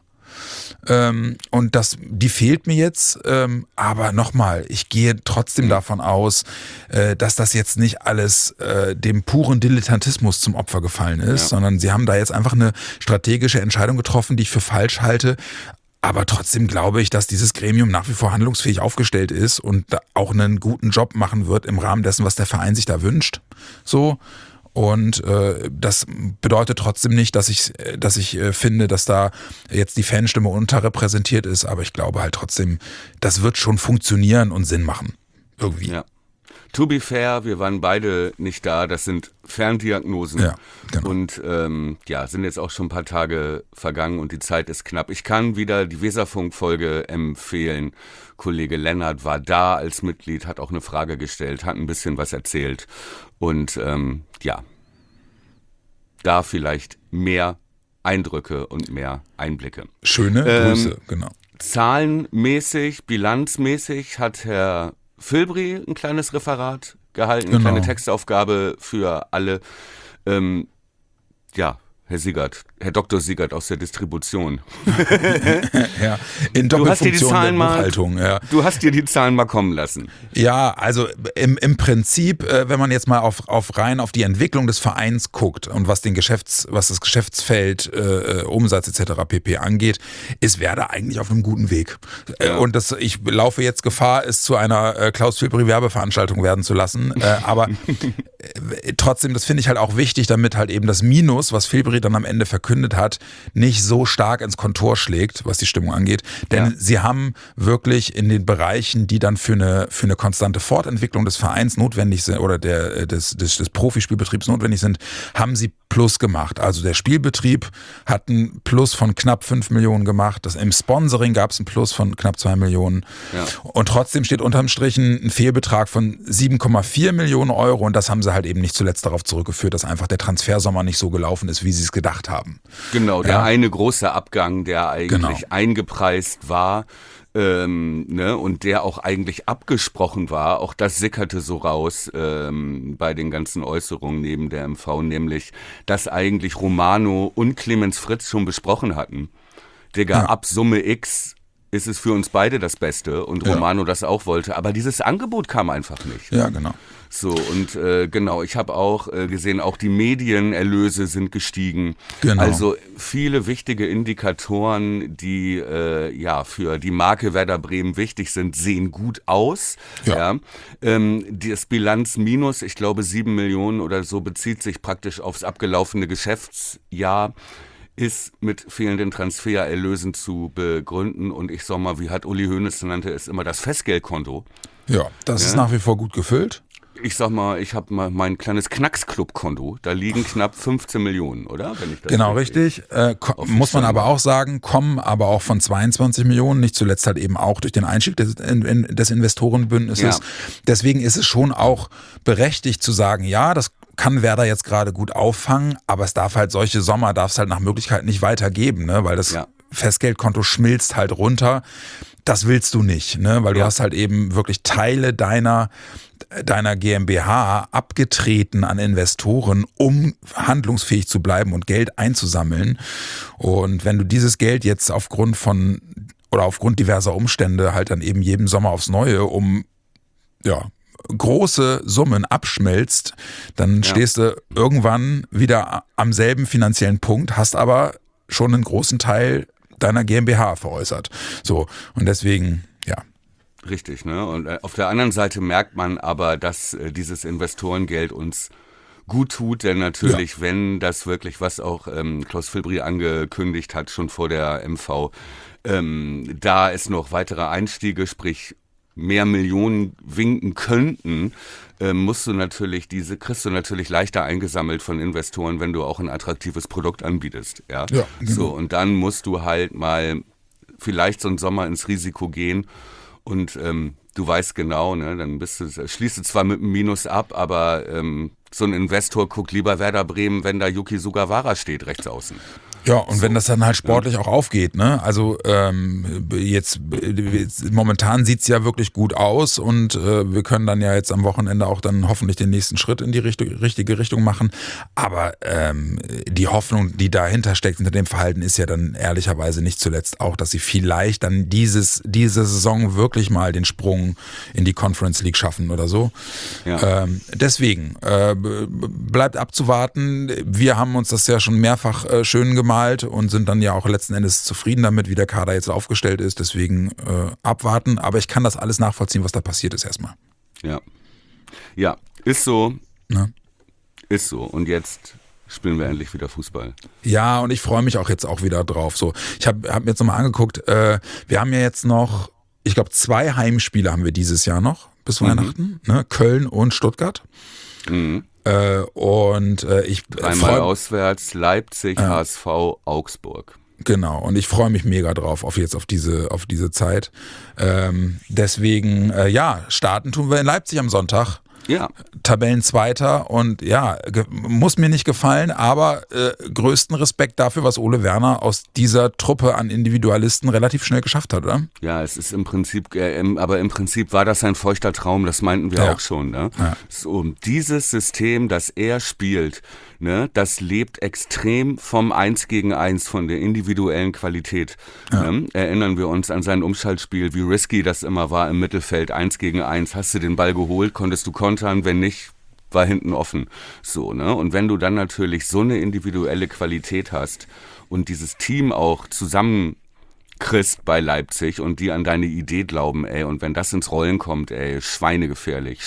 Und die fehlt mir jetzt. Aber nochmal, ich gehe trotzdem davon aus, dass das jetzt nicht alles dem puren Dilettantismus zum Opfer gefallen ist, sondern sie haben da jetzt einfach eine strategische Entscheidung getroffen, die ich für falsch halte. Aber trotzdem glaube ich, dass dieses Gremium nach wie vor handlungsfähig aufgestellt ist und auch einen guten Job machen wird im Rahmen dessen, was der Verein sich da wünscht. So. Und das bedeutet trotzdem nicht, dass ich finde, dass da jetzt die Fanstimme unterrepräsentiert ist. Aber ich glaube halt trotzdem, das wird schon funktionieren und Sinn machen. Irgendwie. Ja. To be fair, wir waren beide nicht da. Das sind Ferndiagnosen. Ja, genau. Und sind jetzt auch schon ein paar Tage vergangen und die Zeit ist knapp. Ich kann wieder die Weserfunk-Folge empfehlen. Kollege Lennart war da als Mitglied, hat auch eine Frage gestellt, hat ein bisschen was erzählt. Und da vielleicht mehr Eindrücke und mehr Einblicke. Schöne Grüße, genau. Zahlenmäßig, bilanzmäßig hat Herr Filbri ein kleines Referat gehalten, eine kleine Textaufgabe für alle. Herr Dr. Siegert aus der Distribution. Ja, in Doppelfunktion der Buchhaltung. Du hast dir die Zahlen mal kommen lassen. Ja, also im Prinzip, wenn man jetzt mal rein auf die Entwicklung des Vereins guckt und was das Geschäftsfeld, Umsatz etc. pp. Angeht, ist Werder eigentlich auf einem guten Weg. Ja. Und ich laufe jetzt Gefahr, es zu einer Klaus-Filbri-Werbeveranstaltung werden zu lassen. Aber trotzdem, das finde ich halt auch wichtig, damit halt eben das Minus, was Filbri dann am Ende verkündet hat, nicht so stark ins Kontor schlägt, was die Stimmung angeht. Denn sie haben wirklich in den Bereichen, die dann für eine konstante Fortentwicklung des Vereins notwendig sind oder des Profispielbetriebs notwendig sind, haben sie Plus gemacht. Also der Spielbetrieb hat einen Plus von knapp 5 Millionen gemacht. Im Sponsoring gab es einen Plus von knapp 2 Millionen. Ja. Und trotzdem steht unterm Strich ein Fehlbetrag von 7,4 Millionen Euro. Und das haben sie halt eben nicht zuletzt darauf zurückgeführt, dass einfach der Transfersommer nicht so gelaufen ist, wie sie es gedacht haben. Genau, der eine große Abgang, der eigentlich eingepreist war, und der auch eigentlich abgesprochen war, auch das sickerte so raus bei den ganzen Äußerungen neben der MV, nämlich, dass eigentlich Romano und Clemens Fritz schon besprochen hatten. Digga, ab Summe X ist es für uns beide das Beste und Romano das auch wollte, aber dieses Angebot kam einfach nicht. Ja, genau. So, und ich habe auch gesehen, auch die Medienerlöse sind gestiegen. Genau. Also viele wichtige Indikatoren, die für die Marke Werder Bremen wichtig sind, sehen gut aus. Ja. Das Bilanzminus, ich glaube 7 Millionen oder so, bezieht sich praktisch aufs abgelaufene Geschäftsjahr, ist mit fehlenden Transfererlösen zu begründen. Und ich sag mal, wie hat Uli Hoeneß nannte es immer, das Festgeldkonto. Ja, das ist nach wie vor gut gefüllt. Ich sag mal, ich habe mal mein kleines Knacksclub-Konto. Da liegen knapp 15 Millionen, oder? Wenn ich das genau, richtig. Muss man aber auch sagen, kommen aber auch von 22 Millionen, nicht zuletzt halt eben auch durch den Einstieg des Investorenbündnisses. Ja. Deswegen ist es schon auch berechtigt zu sagen, ja, das kann Werder jetzt gerade gut auffangen, aber es darf halt solche Sommer, darf es halt nach Möglichkeit nicht weitergeben, ne? Weil das Festgeldkonto schmilzt halt runter. das willst du nicht, ne? Weil du hast halt eben wirklich Teile deiner GmbH abgetreten an Investoren, um handlungsfähig zu bleiben und Geld einzusammeln. Und wenn du dieses Geld jetzt aufgrund diverser Umstände halt dann eben jeden Sommer aufs Neue große Summen abschmelzt, dann stehst du irgendwann wieder am selben finanziellen Punkt, hast aber schon einen großen Teil deiner GmbH veräußert. So, und deswegen, Richtig, ne? Und auf der anderen Seite merkt man aber, dass dieses Investorengeld uns gut tut, denn natürlich, wenn das wirklich, was auch Klaus Filbri angekündigt hat, schon vor der MV, da es noch weitere Einstiege, sprich mehr Millionen winken könnten, kriegst du natürlich leichter eingesammelt von Investoren, wenn du auch ein attraktives Produkt anbietest. Ja? Genau. So, und dann musst du halt mal vielleicht so einen Sommer ins Risiko gehen und du weißt genau, ne, dann schließt du zwar mit einem Minus ab, aber so ein Investor guckt lieber Werder Bremen, wenn da Yuki Sugawara steht, rechts außen. Ja, und wenn das dann halt sportlich auch aufgeht, ne? Also jetzt momentan sieht's ja wirklich gut aus und wir können dann ja jetzt am Wochenende auch dann hoffentlich den nächsten Schritt in die richtige Richtung machen. Aber die Hoffnung, die dahinter steckt, hinter dem Verhalten, ist ja dann ehrlicherweise nicht zuletzt auch, dass sie vielleicht dann diese Saison wirklich mal den Sprung in die Conference League schaffen oder so. Ja. Deswegen bleibt abzuwarten. Wir haben uns das ja schon mehrfach schön gemacht und sind dann ja auch letzten Endes zufrieden damit, wie der Kader jetzt aufgestellt ist. Deswegen abwarten. Aber ich kann das alles nachvollziehen, was da passiert ist erstmal. Ja, ist so. Ne? Ist so. Und jetzt spielen wir endlich wieder Fußball. Ja, und ich freue mich auch jetzt auch wieder drauf. So, ich hab mir jetzt nochmal angeguckt, wir haben ja jetzt noch, ich glaube 2 Heimspiele haben wir dieses Jahr noch bis Weihnachten. Ne? Köln und Stuttgart. Mhm. Und ich dreimal auswärts, Leipzig, HSV, Augsburg. Genau, und ich freue mich mega drauf auf diese Zeit. Deswegen, starten tun wir in Leipzig am Sonntag. Ja. Tabellenzweiter und muss mir nicht gefallen, aber größten Respekt dafür, was Ole Werner aus dieser Truppe an Individualisten relativ schnell geschafft hat, oder? Ja, es ist im Prinzip war das ein feuchter Traum, das meinten wir auch schon. Ne? Ja. So, dieses System, das er spielt, ne, das lebt extrem vom 1 gegen 1, von der individuellen Qualität. Ja. Ne? Erinnern wir uns an sein Umschaltspiel, wie risky das immer war im Mittelfeld, 1 gegen 1. Hast du den Ball geholt, konntest du kontern, wenn nicht, war hinten offen. So, ne? Und wenn du dann natürlich so eine individuelle Qualität hast und dieses Team auch zusammenkriegst bei Leipzig und die an deine Idee glauben, und wenn das ins Rollen kommt, schweinegefährlich.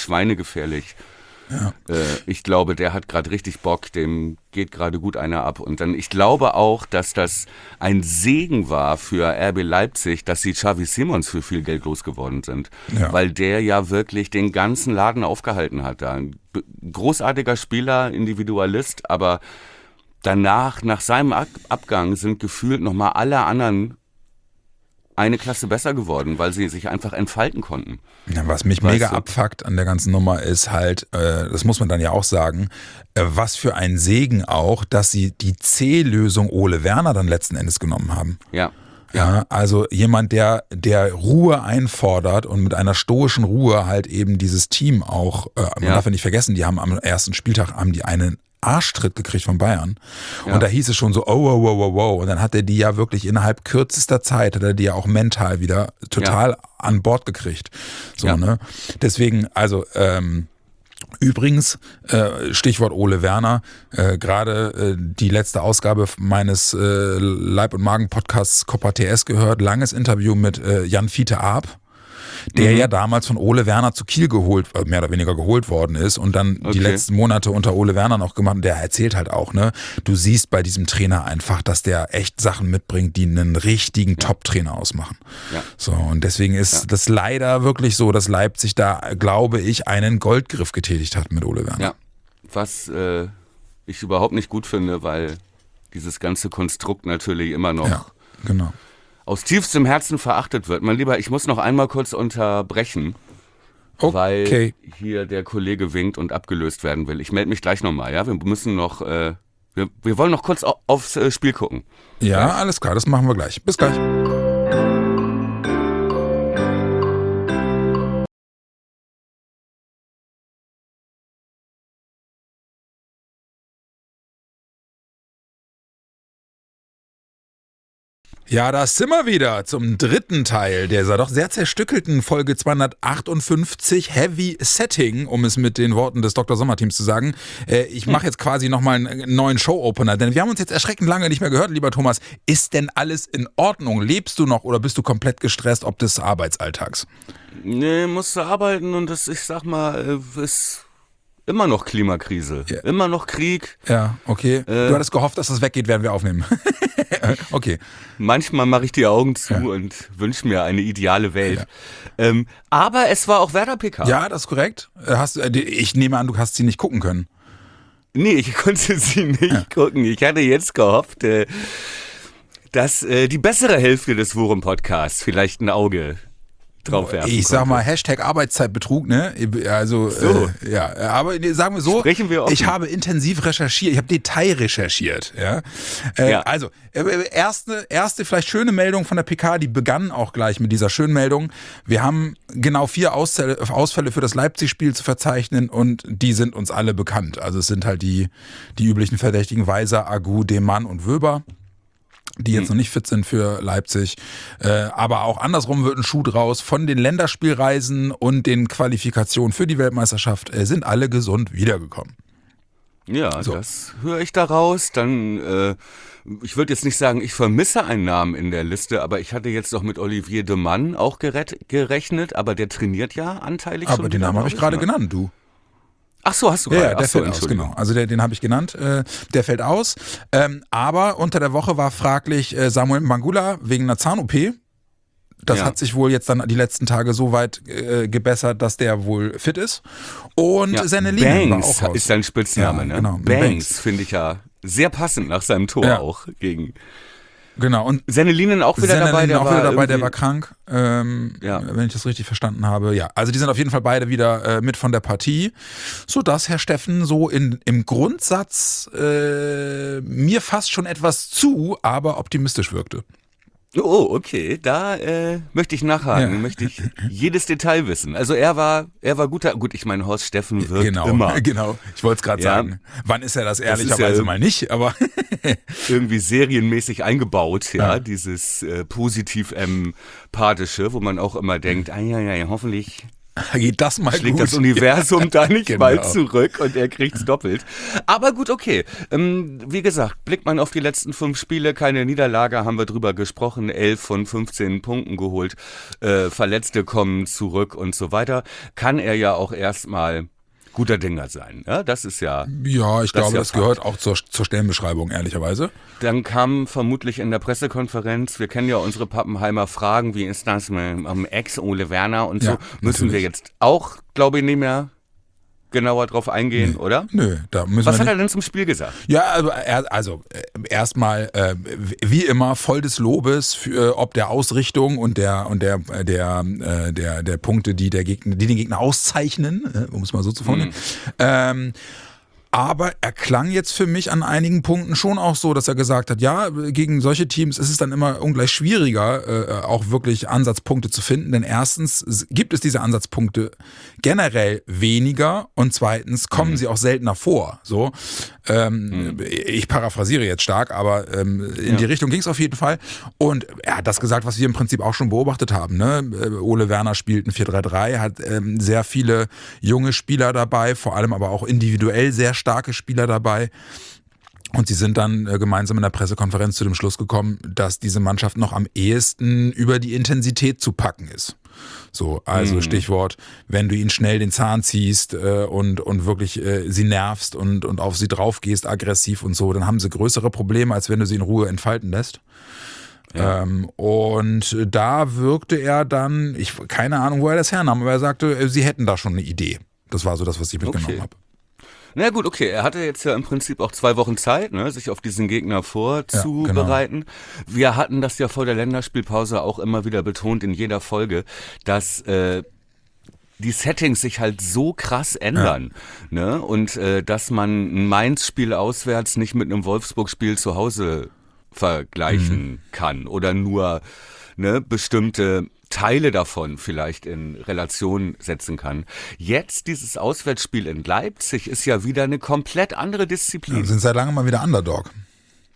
Ja. Ich glaube, der hat gerade richtig Bock, dem geht gerade gut einer ab. Und dann, ich glaube auch, dass das ein Segen war für RB Leipzig, dass sie Xavi Simons für viel Geld losgeworden sind. Ja. Weil der ja wirklich den ganzen Laden aufgehalten hat. Ein großartiger Spieler, Individualist, aber danach, nach seinem Abgang, sind gefühlt nochmal alle anderen eine Klasse besser geworden, weil sie sich einfach entfalten konnten. Ja, was mich mega abfuckt an der ganzen Nummer ist halt, das muss man dann ja auch sagen, was für ein Segen auch, dass sie die C-Lösung Ole Werner dann letzten Endes genommen haben. Ja. Ja, also jemand, der Ruhe einfordert und mit einer stoischen Ruhe halt eben dieses Team auch, man darf ja nicht vergessen, die haben am ersten Spieltag einen Arschtritt gekriegt von Bayern. Ja. Und da hieß es schon so, oh. Und dann hat er die ja wirklich innerhalb kürzester Zeit, hat er die ja auch mental wieder total an Bord gekriegt. So, ne? Deswegen, also, übrigens, Stichwort Ole Werner, gerade die letzte Ausgabe meines Leib- und Magen-Podcasts Copa TS gehört, langes Interview mit Jan Fiete Arp, der ja damals von Ole Werner zu Kiel mehr oder weniger geholt worden ist und dann die letzten Monate unter Ole Werner noch gemacht. Und der erzählt halt auch, ne, du siehst bei diesem Trainer einfach, dass der echt Sachen mitbringt, die einen richtigen Top-Trainer ausmachen. Ja. So, und deswegen ist das leider wirklich so, dass Leipzig da, glaube ich, einen Goldgriff getätigt hat mit Ole Werner. Ja, was ich überhaupt nicht gut finde, weil dieses ganze Konstrukt natürlich immer noch aus tiefstem Herzen verachtet wird. Mein Lieber, ich muss noch einmal kurz unterbrechen, weil hier der Kollege winkt und abgelöst werden will. Ich melde mich gleich nochmal, ja? Wir müssen noch, wir wollen noch kurz aufs Spiel gucken. Ja, alles klar, das machen wir gleich. Bis gleich. Ja, da sind wir wieder zum dritten Teil dieser doch sehr zerstückelten Folge 258 Heavy Setting, um es mit den Worten des Dr. Sommerteams zu sagen. Ich mache jetzt quasi nochmal einen neuen Show-Opener, denn wir haben uns jetzt erschreckend lange nicht mehr gehört, lieber Thomas. Ist denn alles in Ordnung? Lebst du noch oder bist du komplett gestresst ob des Arbeitsalltags? Nee, musst du arbeiten und das, ich sag mal, ist immer noch Klimakrise, immer noch Krieg. Ja, okay. Du hattest gehofft, dass das weggeht, während wir aufnehmen. Okay. Manchmal mache ich die Augen zu und wünsche mir eine ideale Welt. Ja. Aber es war auch Werder-PK. Ja, das ist korrekt. Ich nehme an, du hast sie nicht gucken können. Nee, ich konnte sie nicht gucken. Ich hatte jetzt gehofft, dass die bessere Hälfte des Wurm-Podcasts vielleicht ein Auge drauf werfen Ich sag mal, Hashtag Arbeitszeitbetrug, ne? Also, so. Aber sagen wir so, Sprechen wir offen. Ich habe intensiv recherchiert, ich habe Detail recherchiert, ja. Also, erste vielleicht schöne Meldung von der PK, die begann auch gleich mit dieser schönen Meldung. Wir haben genau 4 Ausfälle für das Leipzig-Spiel zu verzeichnen und die sind uns alle bekannt. Also es sind halt die üblichen Verdächtigen Weiser, Agu, Demann und Wöber, die jetzt noch nicht fit sind für Leipzig. Aber auch andersrum wird ein Schuh draus. Von den Länderspielreisen und den Qualifikationen für die Weltmeisterschaft sind alle gesund wiedergekommen. Ja, so. Das höre ich daraus. Dann, ich würde jetzt nicht sagen, ich vermisse einen Namen in der Liste, aber ich hatte jetzt noch mit Olivier Demann auch gerechnet, aber der trainiert ja anteilig schon. Aber den Namen habe ich gerade genannt, du. Ach so, hast du gerade. Ja, der fällt aus, genau. Also den habe ich genannt. Der fällt aus. Aber unter der Woche war fraglich Samuel Mangula wegen einer Zahn-OP. Das hat sich wohl jetzt dann die letzten Tage so weit gebessert, dass der wohl fit ist. Und Sennelinen war auch raus. Ist sein Spitzname, ne? Genau, Banks finde ich ja sehr passend nach seinem Tor auch gegen... Genau. Und Sennelinen auch wieder dabei, der war krank, wenn ich das richtig verstanden habe. Ja, also die sind auf jeden Fall beide wieder mit von der Partie, sodass Herr Steffen so im Grundsatz mir fast schon etwas aber optimistisch wirkte. Oh, okay, da möchte ich nachhaken, möchte ich jedes Detail wissen. Also er war gut, ich meine, Horst Steffen wirkt immer. Genau, ich wollte es gerade sagen. Wann ist er das ehrlicherweise mal nicht, aber irgendwie serienmäßig eingebaut, dieses positiv-empathische, wo man auch immer denkt, hoffentlich geht das mal schlägt gut. Das Universum da nicht mal zurück und er kriegt's doppelt. Aber gut, okay. Wie gesagt, blickt man auf die letzten 5 Spiele, keine Niederlage, haben wir drüber gesprochen, 11 von 15 Punkten geholt, Verletzte kommen zurück und so weiter. Kann er ja auch erstmal guter Dinger sein. Ja, das ist ja... Ja, ich glaube, das gehört auch zur Stellenbeschreibung, ehrlicherweise. Dann kam vermutlich in der Pressekonferenz, wir kennen ja unsere Pappenheimer Fragen, wie ist das mit Ex-Ole Werner und so, müssen wir jetzt auch, glaube ich, nicht mehr genauer drauf eingehen, oder? Nö, da müssen Was hat er denn zum Spiel gesagt? Ja, also erstmal wie immer voll des Lobes für ob der Ausrichtung und der Punkte, die den Gegner auszeichnen, um es mal so zu formulieren. Aber er klang jetzt für mich an einigen Punkten schon auch so, dass er gesagt hat, ja, gegen solche Teams ist es dann immer ungleich schwieriger, auch wirklich Ansatzpunkte zu finden. Denn erstens gibt es diese Ansatzpunkte generell weniger und zweitens kommen sie auch seltener vor. So, ich paraphrasiere jetzt stark, aber in die Richtung ging es auf jeden Fall. Und er hat das gesagt, was wir im Prinzip auch schon beobachtet haben. Ne? Ole Werner spielt ein 4-3-3, hat sehr viele junge Spieler dabei, vor allem aber auch individuell sehr starke Spieler dabei. Und sie sind dann gemeinsam in der Pressekonferenz zu dem Schluss gekommen, dass diese Mannschaft noch am ehesten über die Intensität zu packen ist. So, also Stichwort, wenn du ihnen schnell den Zahn ziehst und wirklich sie nervst und auf sie drauf gehst, aggressiv und so, dann haben sie größere Probleme, als wenn du sie in Ruhe entfalten lässt. Ja. Und da wirkte er dann, keine Ahnung, wo er das hernahm, aber er sagte, sie hätten da schon eine Idee. Das war so das, was ich mitgenommen habe. Na gut, okay, er hatte jetzt ja im Prinzip auch 2 Wochen Zeit, ne, sich auf diesen Gegner vorzubereiten. Ja, genau. Wir hatten das ja vor der Länderspielpause auch immer wieder betont in jeder Folge, dass die Settings sich halt so krass ändern, ne, und dass man ein Mainz-Spiel auswärts nicht mit einem Wolfsburg-Spiel zu Hause vergleichen kann oder nur bestimmte Teile davon vielleicht in Relation setzen kann. Jetzt dieses Auswärtsspiel in Leipzig ist ja wieder eine komplett andere Disziplin. Wir sind seit langem mal wieder Underdog.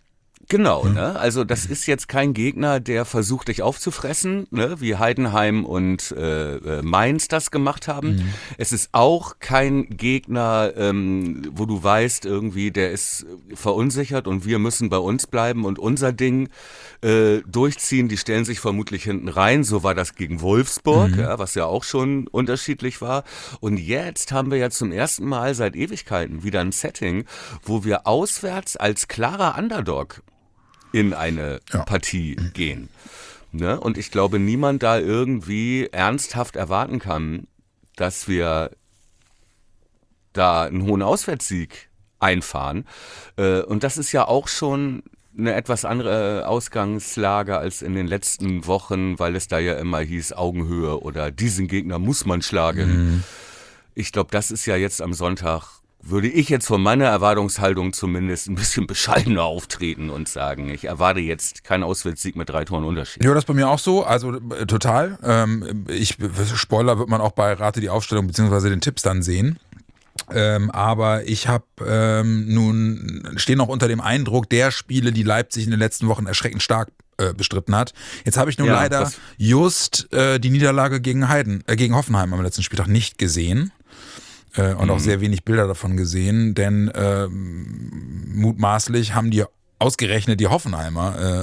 Genau, ne? Also das ist jetzt kein Gegner, der versucht, dich aufzufressen, ne? Wie Heidenheim und Mainz das gemacht haben. Es ist auch kein Gegner, wo du weißt, irgendwie, der ist verunsichert und wir müssen bei uns bleiben und unser Ding durchziehen. Die stellen sich vermutlich hinten rein. So war das gegen Wolfsburg, ja, was ja auch schon unterschiedlich war. Und jetzt haben wir ja zum ersten Mal seit Ewigkeiten wieder ein Setting, wo wir auswärts als klarer Underdog in eine Partie gehen. Ne? Und ich glaube, niemand da irgendwie ernsthaft erwarten kann, dass wir da einen hohen Auswärtssieg einfahren. Und das ist ja auch schon eine etwas andere Ausgangslage als in den letzten Wochen, weil es da ja immer hieß Augenhöhe oder diesen Gegner muss man schlagen. Ich glaube, das ist ja jetzt am Sonntag, würde ich jetzt von meiner Erwartungshaltung zumindest ein bisschen bescheidener auftreten und sagen, ich erwarte jetzt keinen Auswärtssieg mit 3 Toren Unterschied. Ja, das ist bei mir auch so, also total. Spoiler wird man auch bei Rate die Aufstellung bzw. den Tipps dann sehen. Aber ich habe stehe noch unter dem Eindruck der Spiele, die Leipzig in den letzten Wochen erschreckend stark bestritten hat. Jetzt habe ich nun leider just die Niederlage gegen Hoffenheim am letzten Spieltag nicht gesehen. Und auch sehr wenig Bilder davon gesehen, denn mutmaßlich haben die ausgerechnet die Hoffenheimer,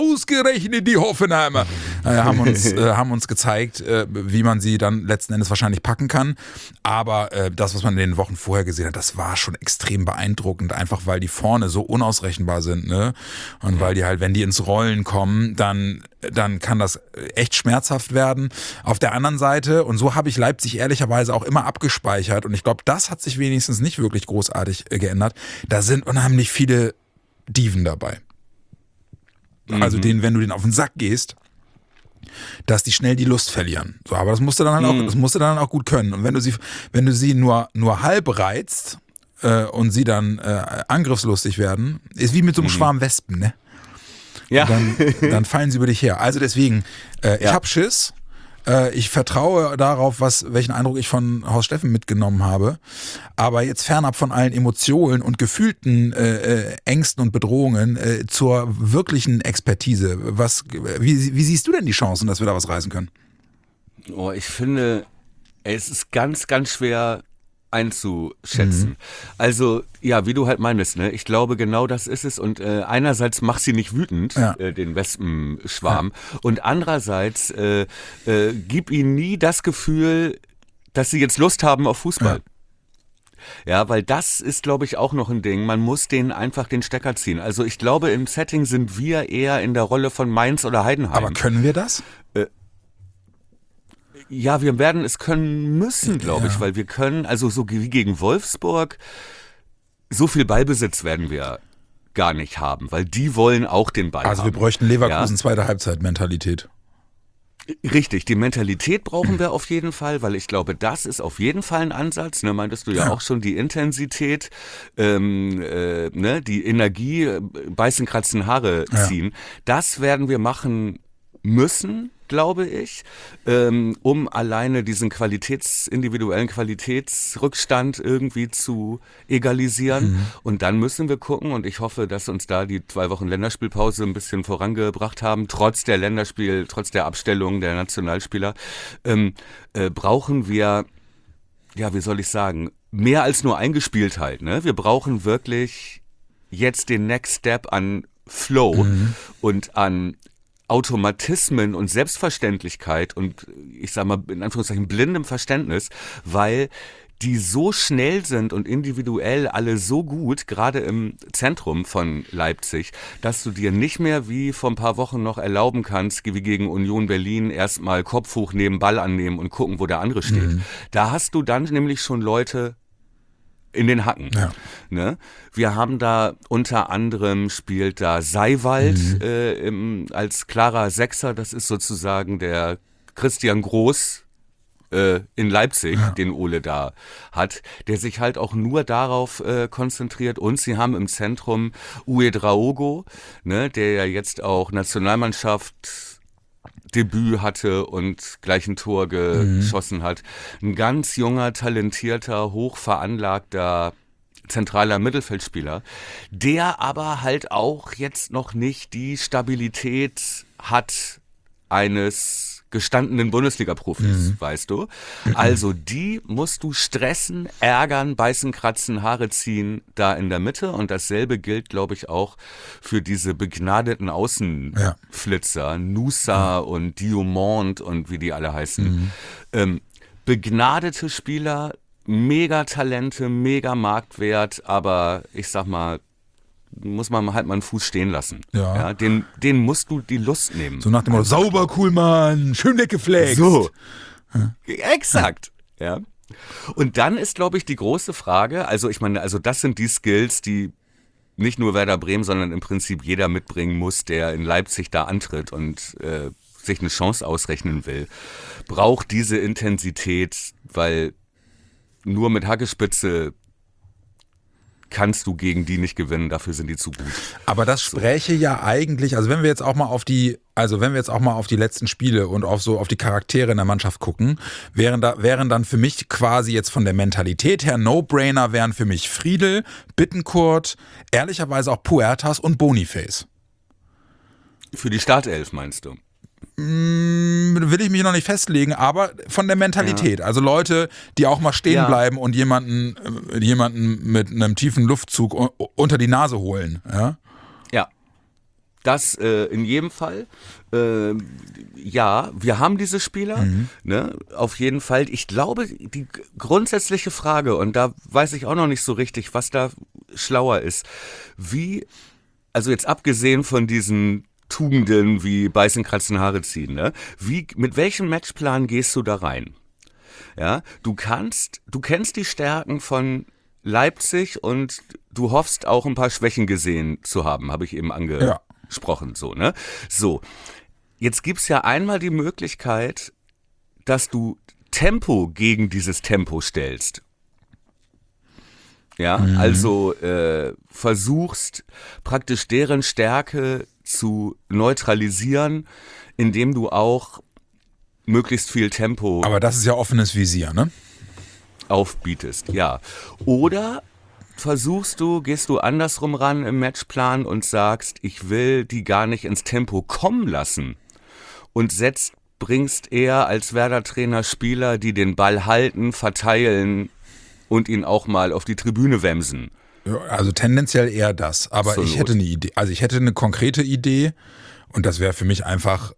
haben uns gezeigt, wie man sie dann letzten Endes wahrscheinlich packen kann. Aber das, was man in den Wochen vorher gesehen hat, das war schon extrem beeindruckend, einfach weil die vorne so unausrechenbar sind, ne? Und weil die halt, wenn die ins Rollen kommen, dann kann das echt schmerzhaft werden. Auf der anderen Seite, und so habe ich Leipzig ehrlicherweise auch immer abgespeichert, und ich glaube, das hat sich wenigstens nicht wirklich großartig geändert, da sind unheimlich viele Dieven dabei. Also wenn du denen auf den Sack gehst, dass die schnell die Lust verlieren. So, aber das musst du dann halt auch gut können. Und wenn du sie nur halb reizt und sie dann angriffslustig werden, ist wie mit so einem Schwarm Wespen, ne? Ja. Dann fallen sie über dich her. Also deswegen, ich hab Schiss. Ich vertraue darauf, welchen Eindruck ich von Horst Steffen mitgenommen habe. Aber jetzt fernab von allen Emotionen und gefühlten Ängsten und Bedrohungen zur wirklichen Expertise. Wie siehst du denn die Chancen, dass wir da was reißen können? Oh, ich finde, es ist ganz, ganz schwer einzuschätzen. Also, ja, wie du halt meinst, ne? Ich glaube, genau das ist es. Und einerseits mach sie nicht wütend, den Wespenschwarm. Ja. Und andererseits gib ihnen nie das Gefühl, dass sie jetzt Lust haben auf Fußball. Ja, weil das ist, glaube ich, auch noch ein Ding. Man muss denen einfach den Stecker ziehen. Also ich glaube, im Setting sind wir eher in der Rolle von Mainz oder Heidenheim. Aber können wir das? Ja, wir werden es können müssen, glaube ich, weil wir können, also so wie gegen Wolfsburg, so viel Ballbesitz werden wir gar nicht haben, weil die wollen auch den Ball haben. Also wir bräuchten Leverkusen zweite Halbzeit-Mentalität. Richtig, die Mentalität brauchen wir auf jeden Fall, weil ich glaube, das ist auf jeden Fall ein Ansatz, ne, meintest du ja auch schon, die Intensität, ne, die Energie, beißen, kratzen, Haare ziehen, das werden wir machen müssen, glaube ich, um alleine diesen individuellen Qualitätsrückstand irgendwie zu egalisieren. Und dann müssen wir gucken, und ich hoffe, dass uns da die 2 Wochen Länderspielpause ein bisschen vorangebracht haben, trotz der Abstellung der Nationalspieler, brauchen wir, ja, wie soll ich sagen, mehr als nur Eingespieltheit, ne? Wir brauchen wirklich jetzt den Next Step an Flow und an Automatismen und Selbstverständlichkeit und ich sag mal in Anführungszeichen blindem Verständnis, weil die so schnell sind und individuell alle so gut, gerade im Zentrum von Leipzig, dass du dir nicht mehr wie vor ein paar Wochen noch erlauben kannst, wie gegen Union Berlin erstmal Kopf hoch nehmen, Ball annehmen und gucken, wo der andere steht. Da hast du dann nämlich schon Leute in den Hacken. Ja. Ne? Wir haben da unter anderem spielt da Seiwald als klarer Sechser, das ist sozusagen der Christian Groß in Leipzig, den Ole da hat, der sich halt auch nur darauf konzentriert. Und sie haben im Zentrum Ouedraogo, ne, der ja jetzt auch Nationalmannschaft Debüt hatte und gleich ein Tor geschossen hat. Ein ganz junger, talentierter, hochveranlagter zentraler Mittelfeldspieler, der aber halt auch jetzt noch nicht die Stabilität hat eines gestandenen Bundesliga-Profis, weißt du? Also die musst du stressen, ärgern, beißen, kratzen, Haare ziehen da in der Mitte und dasselbe gilt, glaube ich, auch für diese begnadeten Außenflitzer, Nusa und Diomond und wie die alle heißen. Begnadete Spieler, mega Talente, mega Marktwert, aber ich sag mal, muss man halt mal einen Fuß stehen lassen. Ja. Den musst du die Lust nehmen. So nach dem Motto, sauber, cool, Mann, schön weggeflext. So, exakt. Ja. Und dann ist, glaube ich, die große Frage, also ich meine, also das sind die Skills, die nicht nur Werder Bremen, sondern im Prinzip jeder mitbringen muss, der in Leipzig da antritt und sich eine Chance ausrechnen will. Braucht diese Intensität, weil nur mit Hackespitze kannst du gegen die nicht gewinnen, dafür sind die zu gut. Aber das spräche ja eigentlich, also wenn wir jetzt auch mal auf die letzten Spiele und auf die Charaktere in der Mannschaft gucken, wären dann für mich quasi jetzt von der Mentalität her No-Brainer wären für mich Friedel, Bittencourt, ehrlicherweise auch Puertas und Boniface. Für die Startelf meinst du? Will ich mich noch nicht festlegen, aber von der Mentalität. Ja. Also Leute, die auch mal stehen bleiben und jemanden mit einem tiefen Luftzug unter die Nase holen. Ja, das in jedem Fall. Ja, wir haben diese Spieler, ne, auf jeden Fall. Ich glaube, die grundsätzliche Frage, und da weiß ich auch noch nicht so richtig, was da schlauer ist, also jetzt abgesehen von diesen Tugenden wie beißen, kratzen, Haare ziehen, ne? Mit welchem Matchplan gehst du da rein? Ja, du kennst die Stärken von Leipzig und du hoffst auch ein paar Schwächen gesehen zu haben, habe ich eben angesprochen, so, ne? So, jetzt gibt's ja einmal die Möglichkeit, dass du Tempo gegen dieses Tempo stellst. Ja, also versuchst praktisch deren Stärke zu neutralisieren, indem du auch möglichst viel Tempo. Aber das ist ja offenes Visier, ne? Aufbietest, ja. Oder gehst du andersrum ran im Matchplan und sagst, ich will die gar nicht ins Tempo kommen lassen und bringst eher als Werder-Trainer Spieler, die den Ball halten, verteilen und ihn auch mal auf die Tribüne wemsen. Also tendenziell eher das, aber ich hätte eine Idee, also ich hätte eine konkrete Idee und das wäre für mich einfach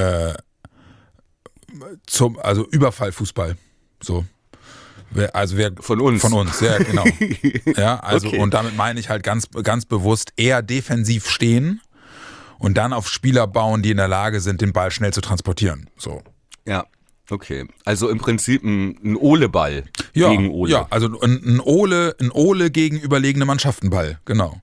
Überfallfußball, so. Von uns, ja, genau. Ja, also okay. Und damit meine ich halt ganz, ganz bewusst eher defensiv stehen und dann auf Spieler bauen, die in der Lage sind, den Ball schnell zu transportieren, so. Ja. Okay, also im Prinzip ein Ole-Ball gegen Ole. Ja, also ein Ole gegen überlegene Mannschaftenball, genau.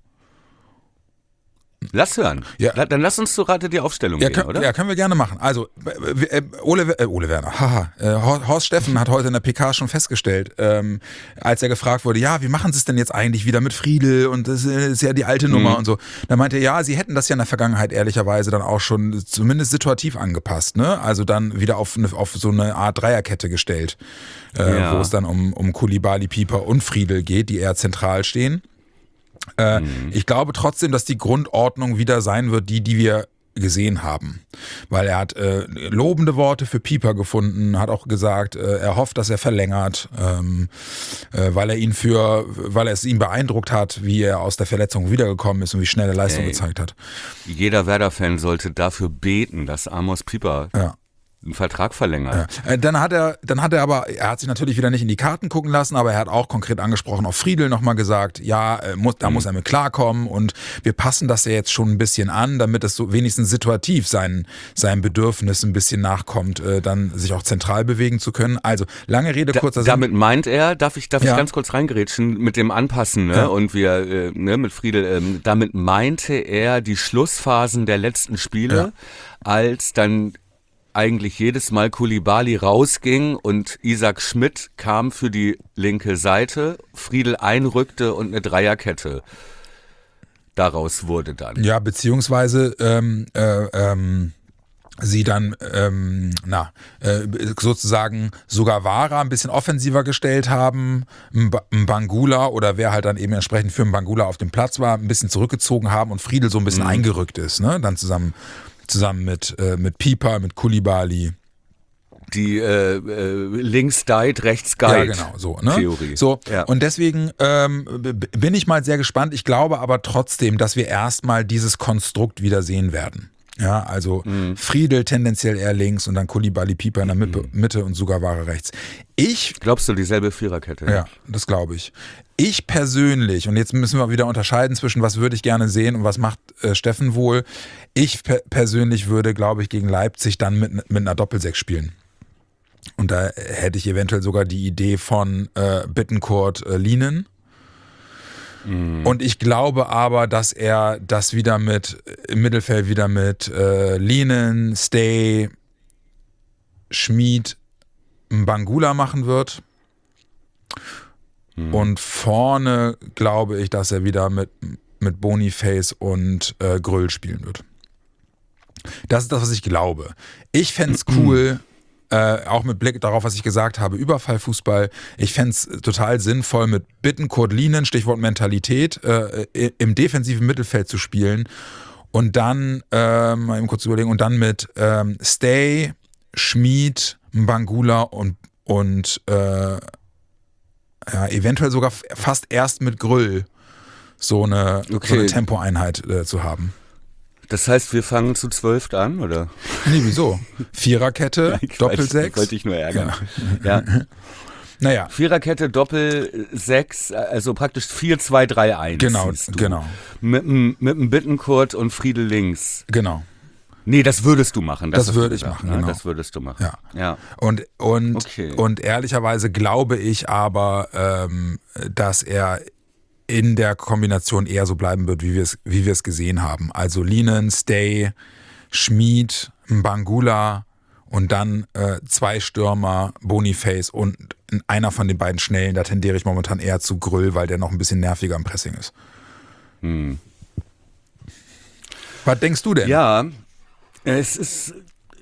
Lass hören. Ja. Dann lass uns zur Rate die Aufstellung gehen, oder? Ja, können wir gerne machen. Also, Ole Werner, Horst Steffen hat heute in der PK schon festgestellt, als er gefragt wurde, ja, wie machen Sie es denn jetzt eigentlich wieder mit Friedel und das ist ja die alte Nummer und so. Da meinte er, ja, Sie hätten das ja in der Vergangenheit ehrlicherweise dann auch schon zumindest situativ angepasst, ne? Also dann wieder auf so eine Art Dreierkette gestellt, wo es dann um Koulibaly, Pieper und Friedel geht, die eher zentral stehen. Ich glaube trotzdem, dass die Grundordnung wieder sein wird, die wir gesehen haben. Weil er hat lobende Worte für Pieper gefunden, hat auch gesagt, er hofft, dass er verlängert, weil es ihn beeindruckt hat, wie er aus der Verletzung wiedergekommen ist und wie schnell er Leistung gezeigt hat. Jeder Werder-Fan sollte dafür beten, dass Amos Pieper einen Vertrag verlängert. Ja. Dann hat er sich natürlich wieder nicht in die Karten gucken lassen, aber er hat auch konkret angesprochen auf Friedel nochmal gesagt, da muss er mit klarkommen und wir passen das ja jetzt schon ein bisschen an, damit es so wenigstens situativ seinem Bedürfnis ein bisschen nachkommt, dann sich auch zentral bewegen zu können. Also, lange Rede, kurzer Sinn. Damit meint er, darf ich ganz kurz reingerätschen, mit dem Anpassen, ne? Und wir, mit Friedel, damit meinte er die Schlussphasen der letzten Spiele, als dann eigentlich jedes Mal Koulibaly rausging und Isaac Schmidt kam für die linke Seite, Friedel einrückte und eine Dreierkette daraus wurde dann. Ja, beziehungsweise sie dann sozusagen Sugawara ein bisschen offensiver gestellt haben, Bangula oder wer halt dann eben entsprechend für Bangula auf dem Platz war, ein bisschen zurückgezogen haben und Friedel so ein bisschen eingerückt ist, ne? Dann zusammen mit Pieper, mit Koulibaly. Die links Guide, rechts Guide. Ja, genau, so, ne? Theorie. So, ja. Und deswegen bin ich mal sehr gespannt. Ich glaube aber trotzdem, dass wir erstmal dieses Konstrukt wieder sehen werden. Ja, also Friedel tendenziell eher links und dann Koulibaly, Pieper in der Mitte und Sugawara rechts. Glaubst du dieselbe Viererkette? Ja, das glaube ich. Ich persönlich, und jetzt müssen wir wieder unterscheiden zwischen was würde ich gerne sehen und was macht Steffen wohl. Ich persönlich würde, glaube ich, gegen Leipzig dann mit einer Doppelsechs spielen. Und da hätte ich eventuell sogar die Idee von Bittencourt, Lienen. Und ich glaube aber, dass er das wieder im Mittelfeld wieder mit Lienen, Stay, Schmid, Bangula machen wird. Und vorne glaube ich, dass er wieder mit Boniface und Gröll spielen wird. Das ist das, was ich glaube. Ich fände es cool, auch mit Blick darauf, was ich gesagt habe, Überfallfußball. Ich fände es total sinnvoll, mit Bittencourt, Lienen, Stichwort Mentalität, im defensiven Mittelfeld zu spielen. Und dann, mal eben kurz überlegen, und dann mit Stay, Schmid, Bangula und eventuell sogar fast erst mit Grüll so eine Tempoeinheit zu haben. Das heißt, wir fangen zu 12 an, oder? Nee, wieso? Viererkette, Doppelsechs. Wollte ich nur ärgern. Ja. Naja. Viererkette, Doppelsechs, also praktisch 4-2-3-1. Genau. Mit dem Bittencourt und Friedel links. Genau. Nee, das würdest du machen. Das würde ich machen, genau. Das würdest du machen. Ja. Und ehrlicherweise glaube ich aber, dass er in der Kombination eher so bleiben wird, wie wir es gesehen haben. Also Lienen, Stay, Schmid, Bangula und dann 2 Stürmer, Boniface und einer von den beiden Schnellen. Da tendiere ich momentan eher zu Grüll, weil der noch ein bisschen nerviger im Pressing ist. Was denkst du denn? Ja, es ist...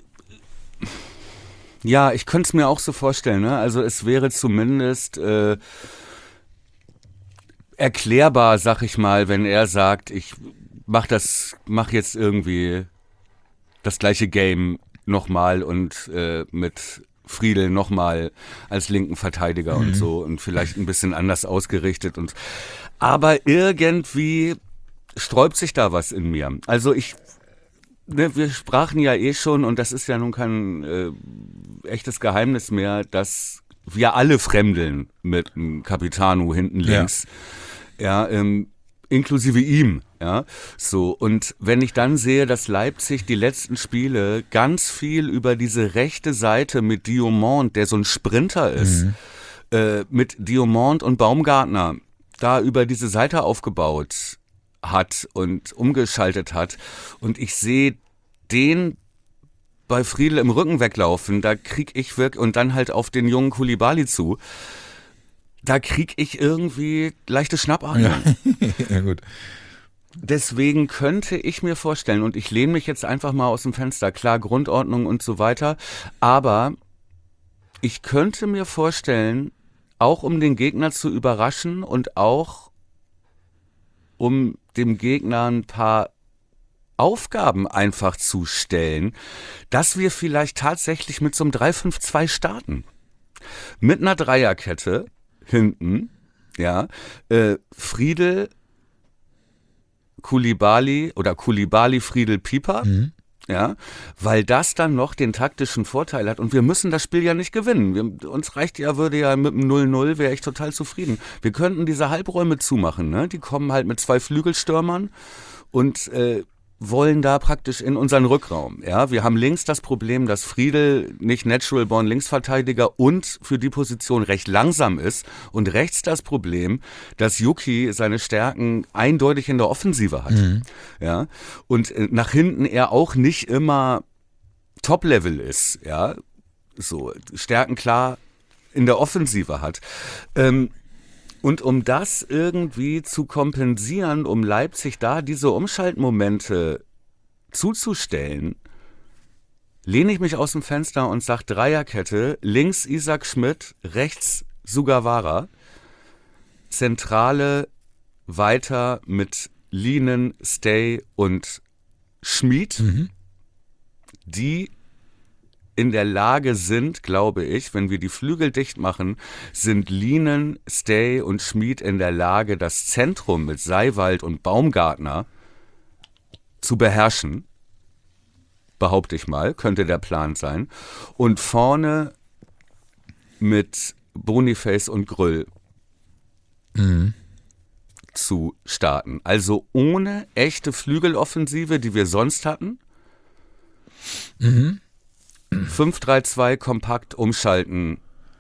Ja, ich könnte es mir auch so vorstellen. Ne? Also es wäre zumindest... erklärbar, sag ich mal, wenn er sagt, ich mach jetzt irgendwie das gleiche Game nochmal und mit Friedel nochmal als linken Verteidiger und so und vielleicht ein bisschen anders ausgerichtet aber irgendwie sträubt sich da was in mir. Also wir sprachen ja schon und das ist ja nun kein echtes Geheimnis mehr, dass wir alle fremdeln mit einem Capitano hinten links. Ja, inklusive ihm, ja, so. Und wenn ich dann sehe, dass Leipzig die letzten Spiele ganz viel über diese rechte Seite mit Diomande, der so ein Sprinter ist, mit Diomande und Baumgartner da über diese Seite aufgebaut hat und umgeschaltet hat und ich sehe den bei Friedel im Rücken weglaufen, da krieg ich wirklich, und dann halt auf den jungen Koulibaly zu, da krieg ich irgendwie leichte Schnappatmung. Ja, gut. Deswegen könnte ich mir vorstellen, und ich lehne mich jetzt einfach mal aus dem Fenster, klar, Grundordnung und so weiter, aber ich könnte mir vorstellen, auch um den Gegner zu überraschen und auch um dem Gegner ein paar Aufgaben einfach zu stellen, dass wir vielleicht tatsächlich mit so einem 3-5-2 starten. Mit einer Dreierkette hinten, ja, Friedel, Koulibaly oder Koulibaly, Friedel, Pieper, ja, weil das dann noch den taktischen Vorteil hat und wir müssen das Spiel ja nicht gewinnen. Uns reicht würde ja mit einem 0-0 wäre ich total zufrieden. Wir könnten diese Halbräume zumachen, ne? Die kommen halt mit 2 Flügelstürmern und wollen da praktisch in unseren Rückraum. Ja, wir haben links das Problem, dass Friedel nicht natural born Linksverteidiger und für die Position recht langsam ist und rechts das Problem, dass Yuki seine Stärken eindeutig in der Offensive hat. Ja, und nach hinten er auch nicht immer Top-Level ist. Ja, so Stärken klar in der Offensive hat. Und um das irgendwie zu kompensieren, um Leipzig da diese Umschaltmomente zuzustellen, lehne ich mich aus dem Fenster und sage Dreierkette, links Isaac Schmidt, rechts Sugawara, Zentrale weiter mit Lienen, Stay und Schmid, die in der Lage sind, glaube ich, wenn wir die Flügel dicht machen, sind Lienen, Stay und Schmid in der Lage, das Zentrum mit Seiwald und Baumgartner zu beherrschen. Behaupte ich mal, könnte der Plan sein. Und vorne mit Boniface und Grüll zu starten. Also ohne echte Flügeloffensive, die wir sonst hatten. 5-3-2 kompakt umschalten.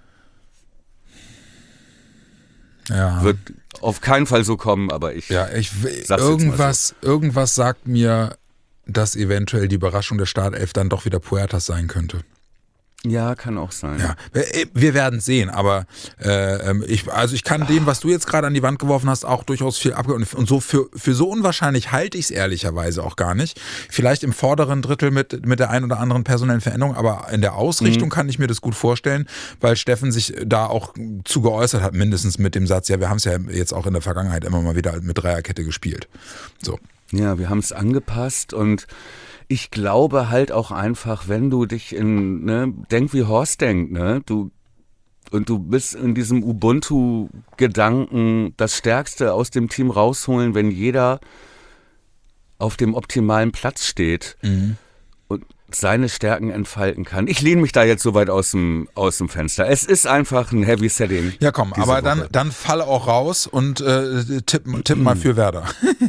Wird auf keinen Fall so kommen, aber irgendwas sagt mir, dass eventuell die Überraschung der Startelf dann doch wieder Puertas sein könnte. Ja, kann auch sein. Ja, wir werden sehen, aber ich kann dem, was du jetzt gerade an die Wand geworfen hast, auch durchaus viel abgeben. Und so für so unwahrscheinlich halte ich es ehrlicherweise auch gar nicht. Vielleicht im vorderen Drittel mit der ein oder anderen personellen Veränderung, aber in der Ausrichtung kann ich mir das gut vorstellen, weil Steffen sich da auch zu geäußert hat, mindestens mit dem Satz, ja, wir haben es ja jetzt auch in der Vergangenheit immer mal wieder mit Dreierkette gespielt. So. Ja, wir haben es angepasst und ich glaube halt auch einfach, wenn du dich denk wie Horst denkt, du bist in diesem Ubuntu-Gedanken das Stärkste aus dem Team rausholen, wenn jeder auf dem optimalen Platz steht und seine Stärken entfalten kann. Ich lehne mich da jetzt so weit aus dem Fenster. Es ist einfach ein Heavy Setting. Ja komm, aber dann fall auch raus und tipp mal für Werder.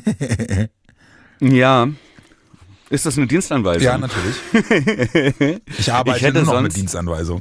Ja. Ist das eine Dienstanweisung? Ja, natürlich. Ich arbeite nur noch mit Dienstanweisung.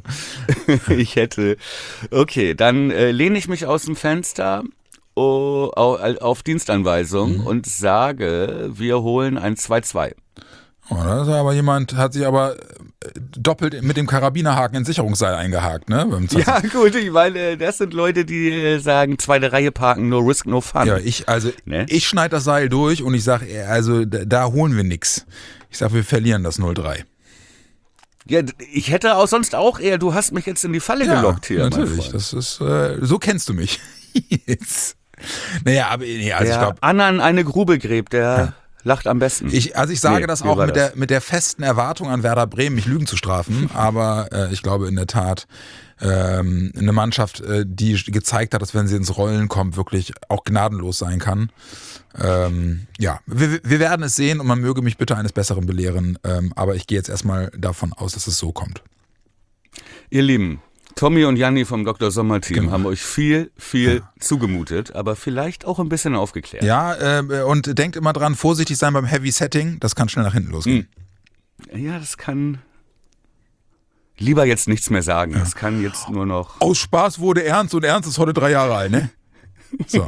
Okay, dann lehne ich mich aus dem Fenster auf Dienstanweisung und sage, wir holen ein 2-2. Oh, das ist aber hat sich aber doppelt mit dem Karabinerhaken ins Sicherungsseil eingehakt, ne? Ja, gut, weil das sind Leute, die sagen, zweite Reihe parken, no risk, no fun. Ja, ich schneide das Seil durch und ich sage, also da holen wir nix. Ich sage, wir verlieren das 0-3. Ja, ich hätte auch sonst auch eher, du hast mich jetzt in die Falle gelockt hier. Natürlich, das ist, so kennst du mich. Naja, aber ich glaube. Anna in eine Grube gräbt, der lacht am besten. Ich sage das auch mit der festen Erwartung an Werder Bremen, mich Lügen zu strafen, aber ich glaube in der Tat, eine Mannschaft, die gezeigt hat, dass wenn sie ins Rollen kommt, wirklich auch gnadenlos sein kann. Wir werden es sehen und man möge mich bitte eines Besseren belehren, aber ich gehe jetzt erstmal davon aus, dass es so kommt. Ihr Lieben, Tommy und Janni vom Dr. Sommer-Team haben euch viel zugemutet, aber vielleicht auch ein bisschen aufgeklärt. Ja, und denkt immer dran, vorsichtig sein beim Heavy Setting, das kann schnell nach hinten losgehen. Ja, das kann... Lieber jetzt nichts mehr sagen, das kann jetzt nur noch... Aus Spaß wurde Ernst und Ernst ist heute 3 Jahre alt, ne? So.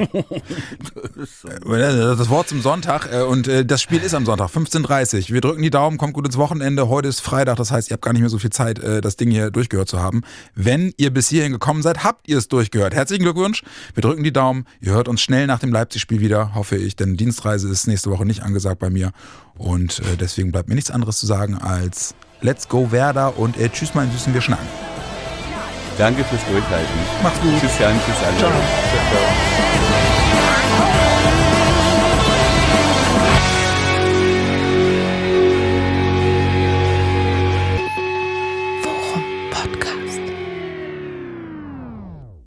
Das Wort zum Sonntag und das Spiel ist am Sonntag, 15:30 Uhr. Wir drücken die Daumen, kommt gut ins Wochenende. Heute ist Freitag, das heißt, ihr habt gar nicht mehr so viel Zeit, das Ding hier durchgehört zu haben. Wenn ihr bis hierhin gekommen seid, habt ihr es durchgehört. Herzlichen Glückwunsch. Wir drücken die Daumen. Ihr hört uns schnell nach dem Leipzig-Spiel wieder, hoffe ich, denn Dienstreise ist nächste Woche nicht angesagt bei mir. Und deswegen bleibt mir nichts anderes zu sagen als Let's go Werder und tschüss mein Süßen, wir schnacken. Danke fürs Durchhalten. Macht's gut. Tschüss Jan, tschüss alle. Ciao. Ciao.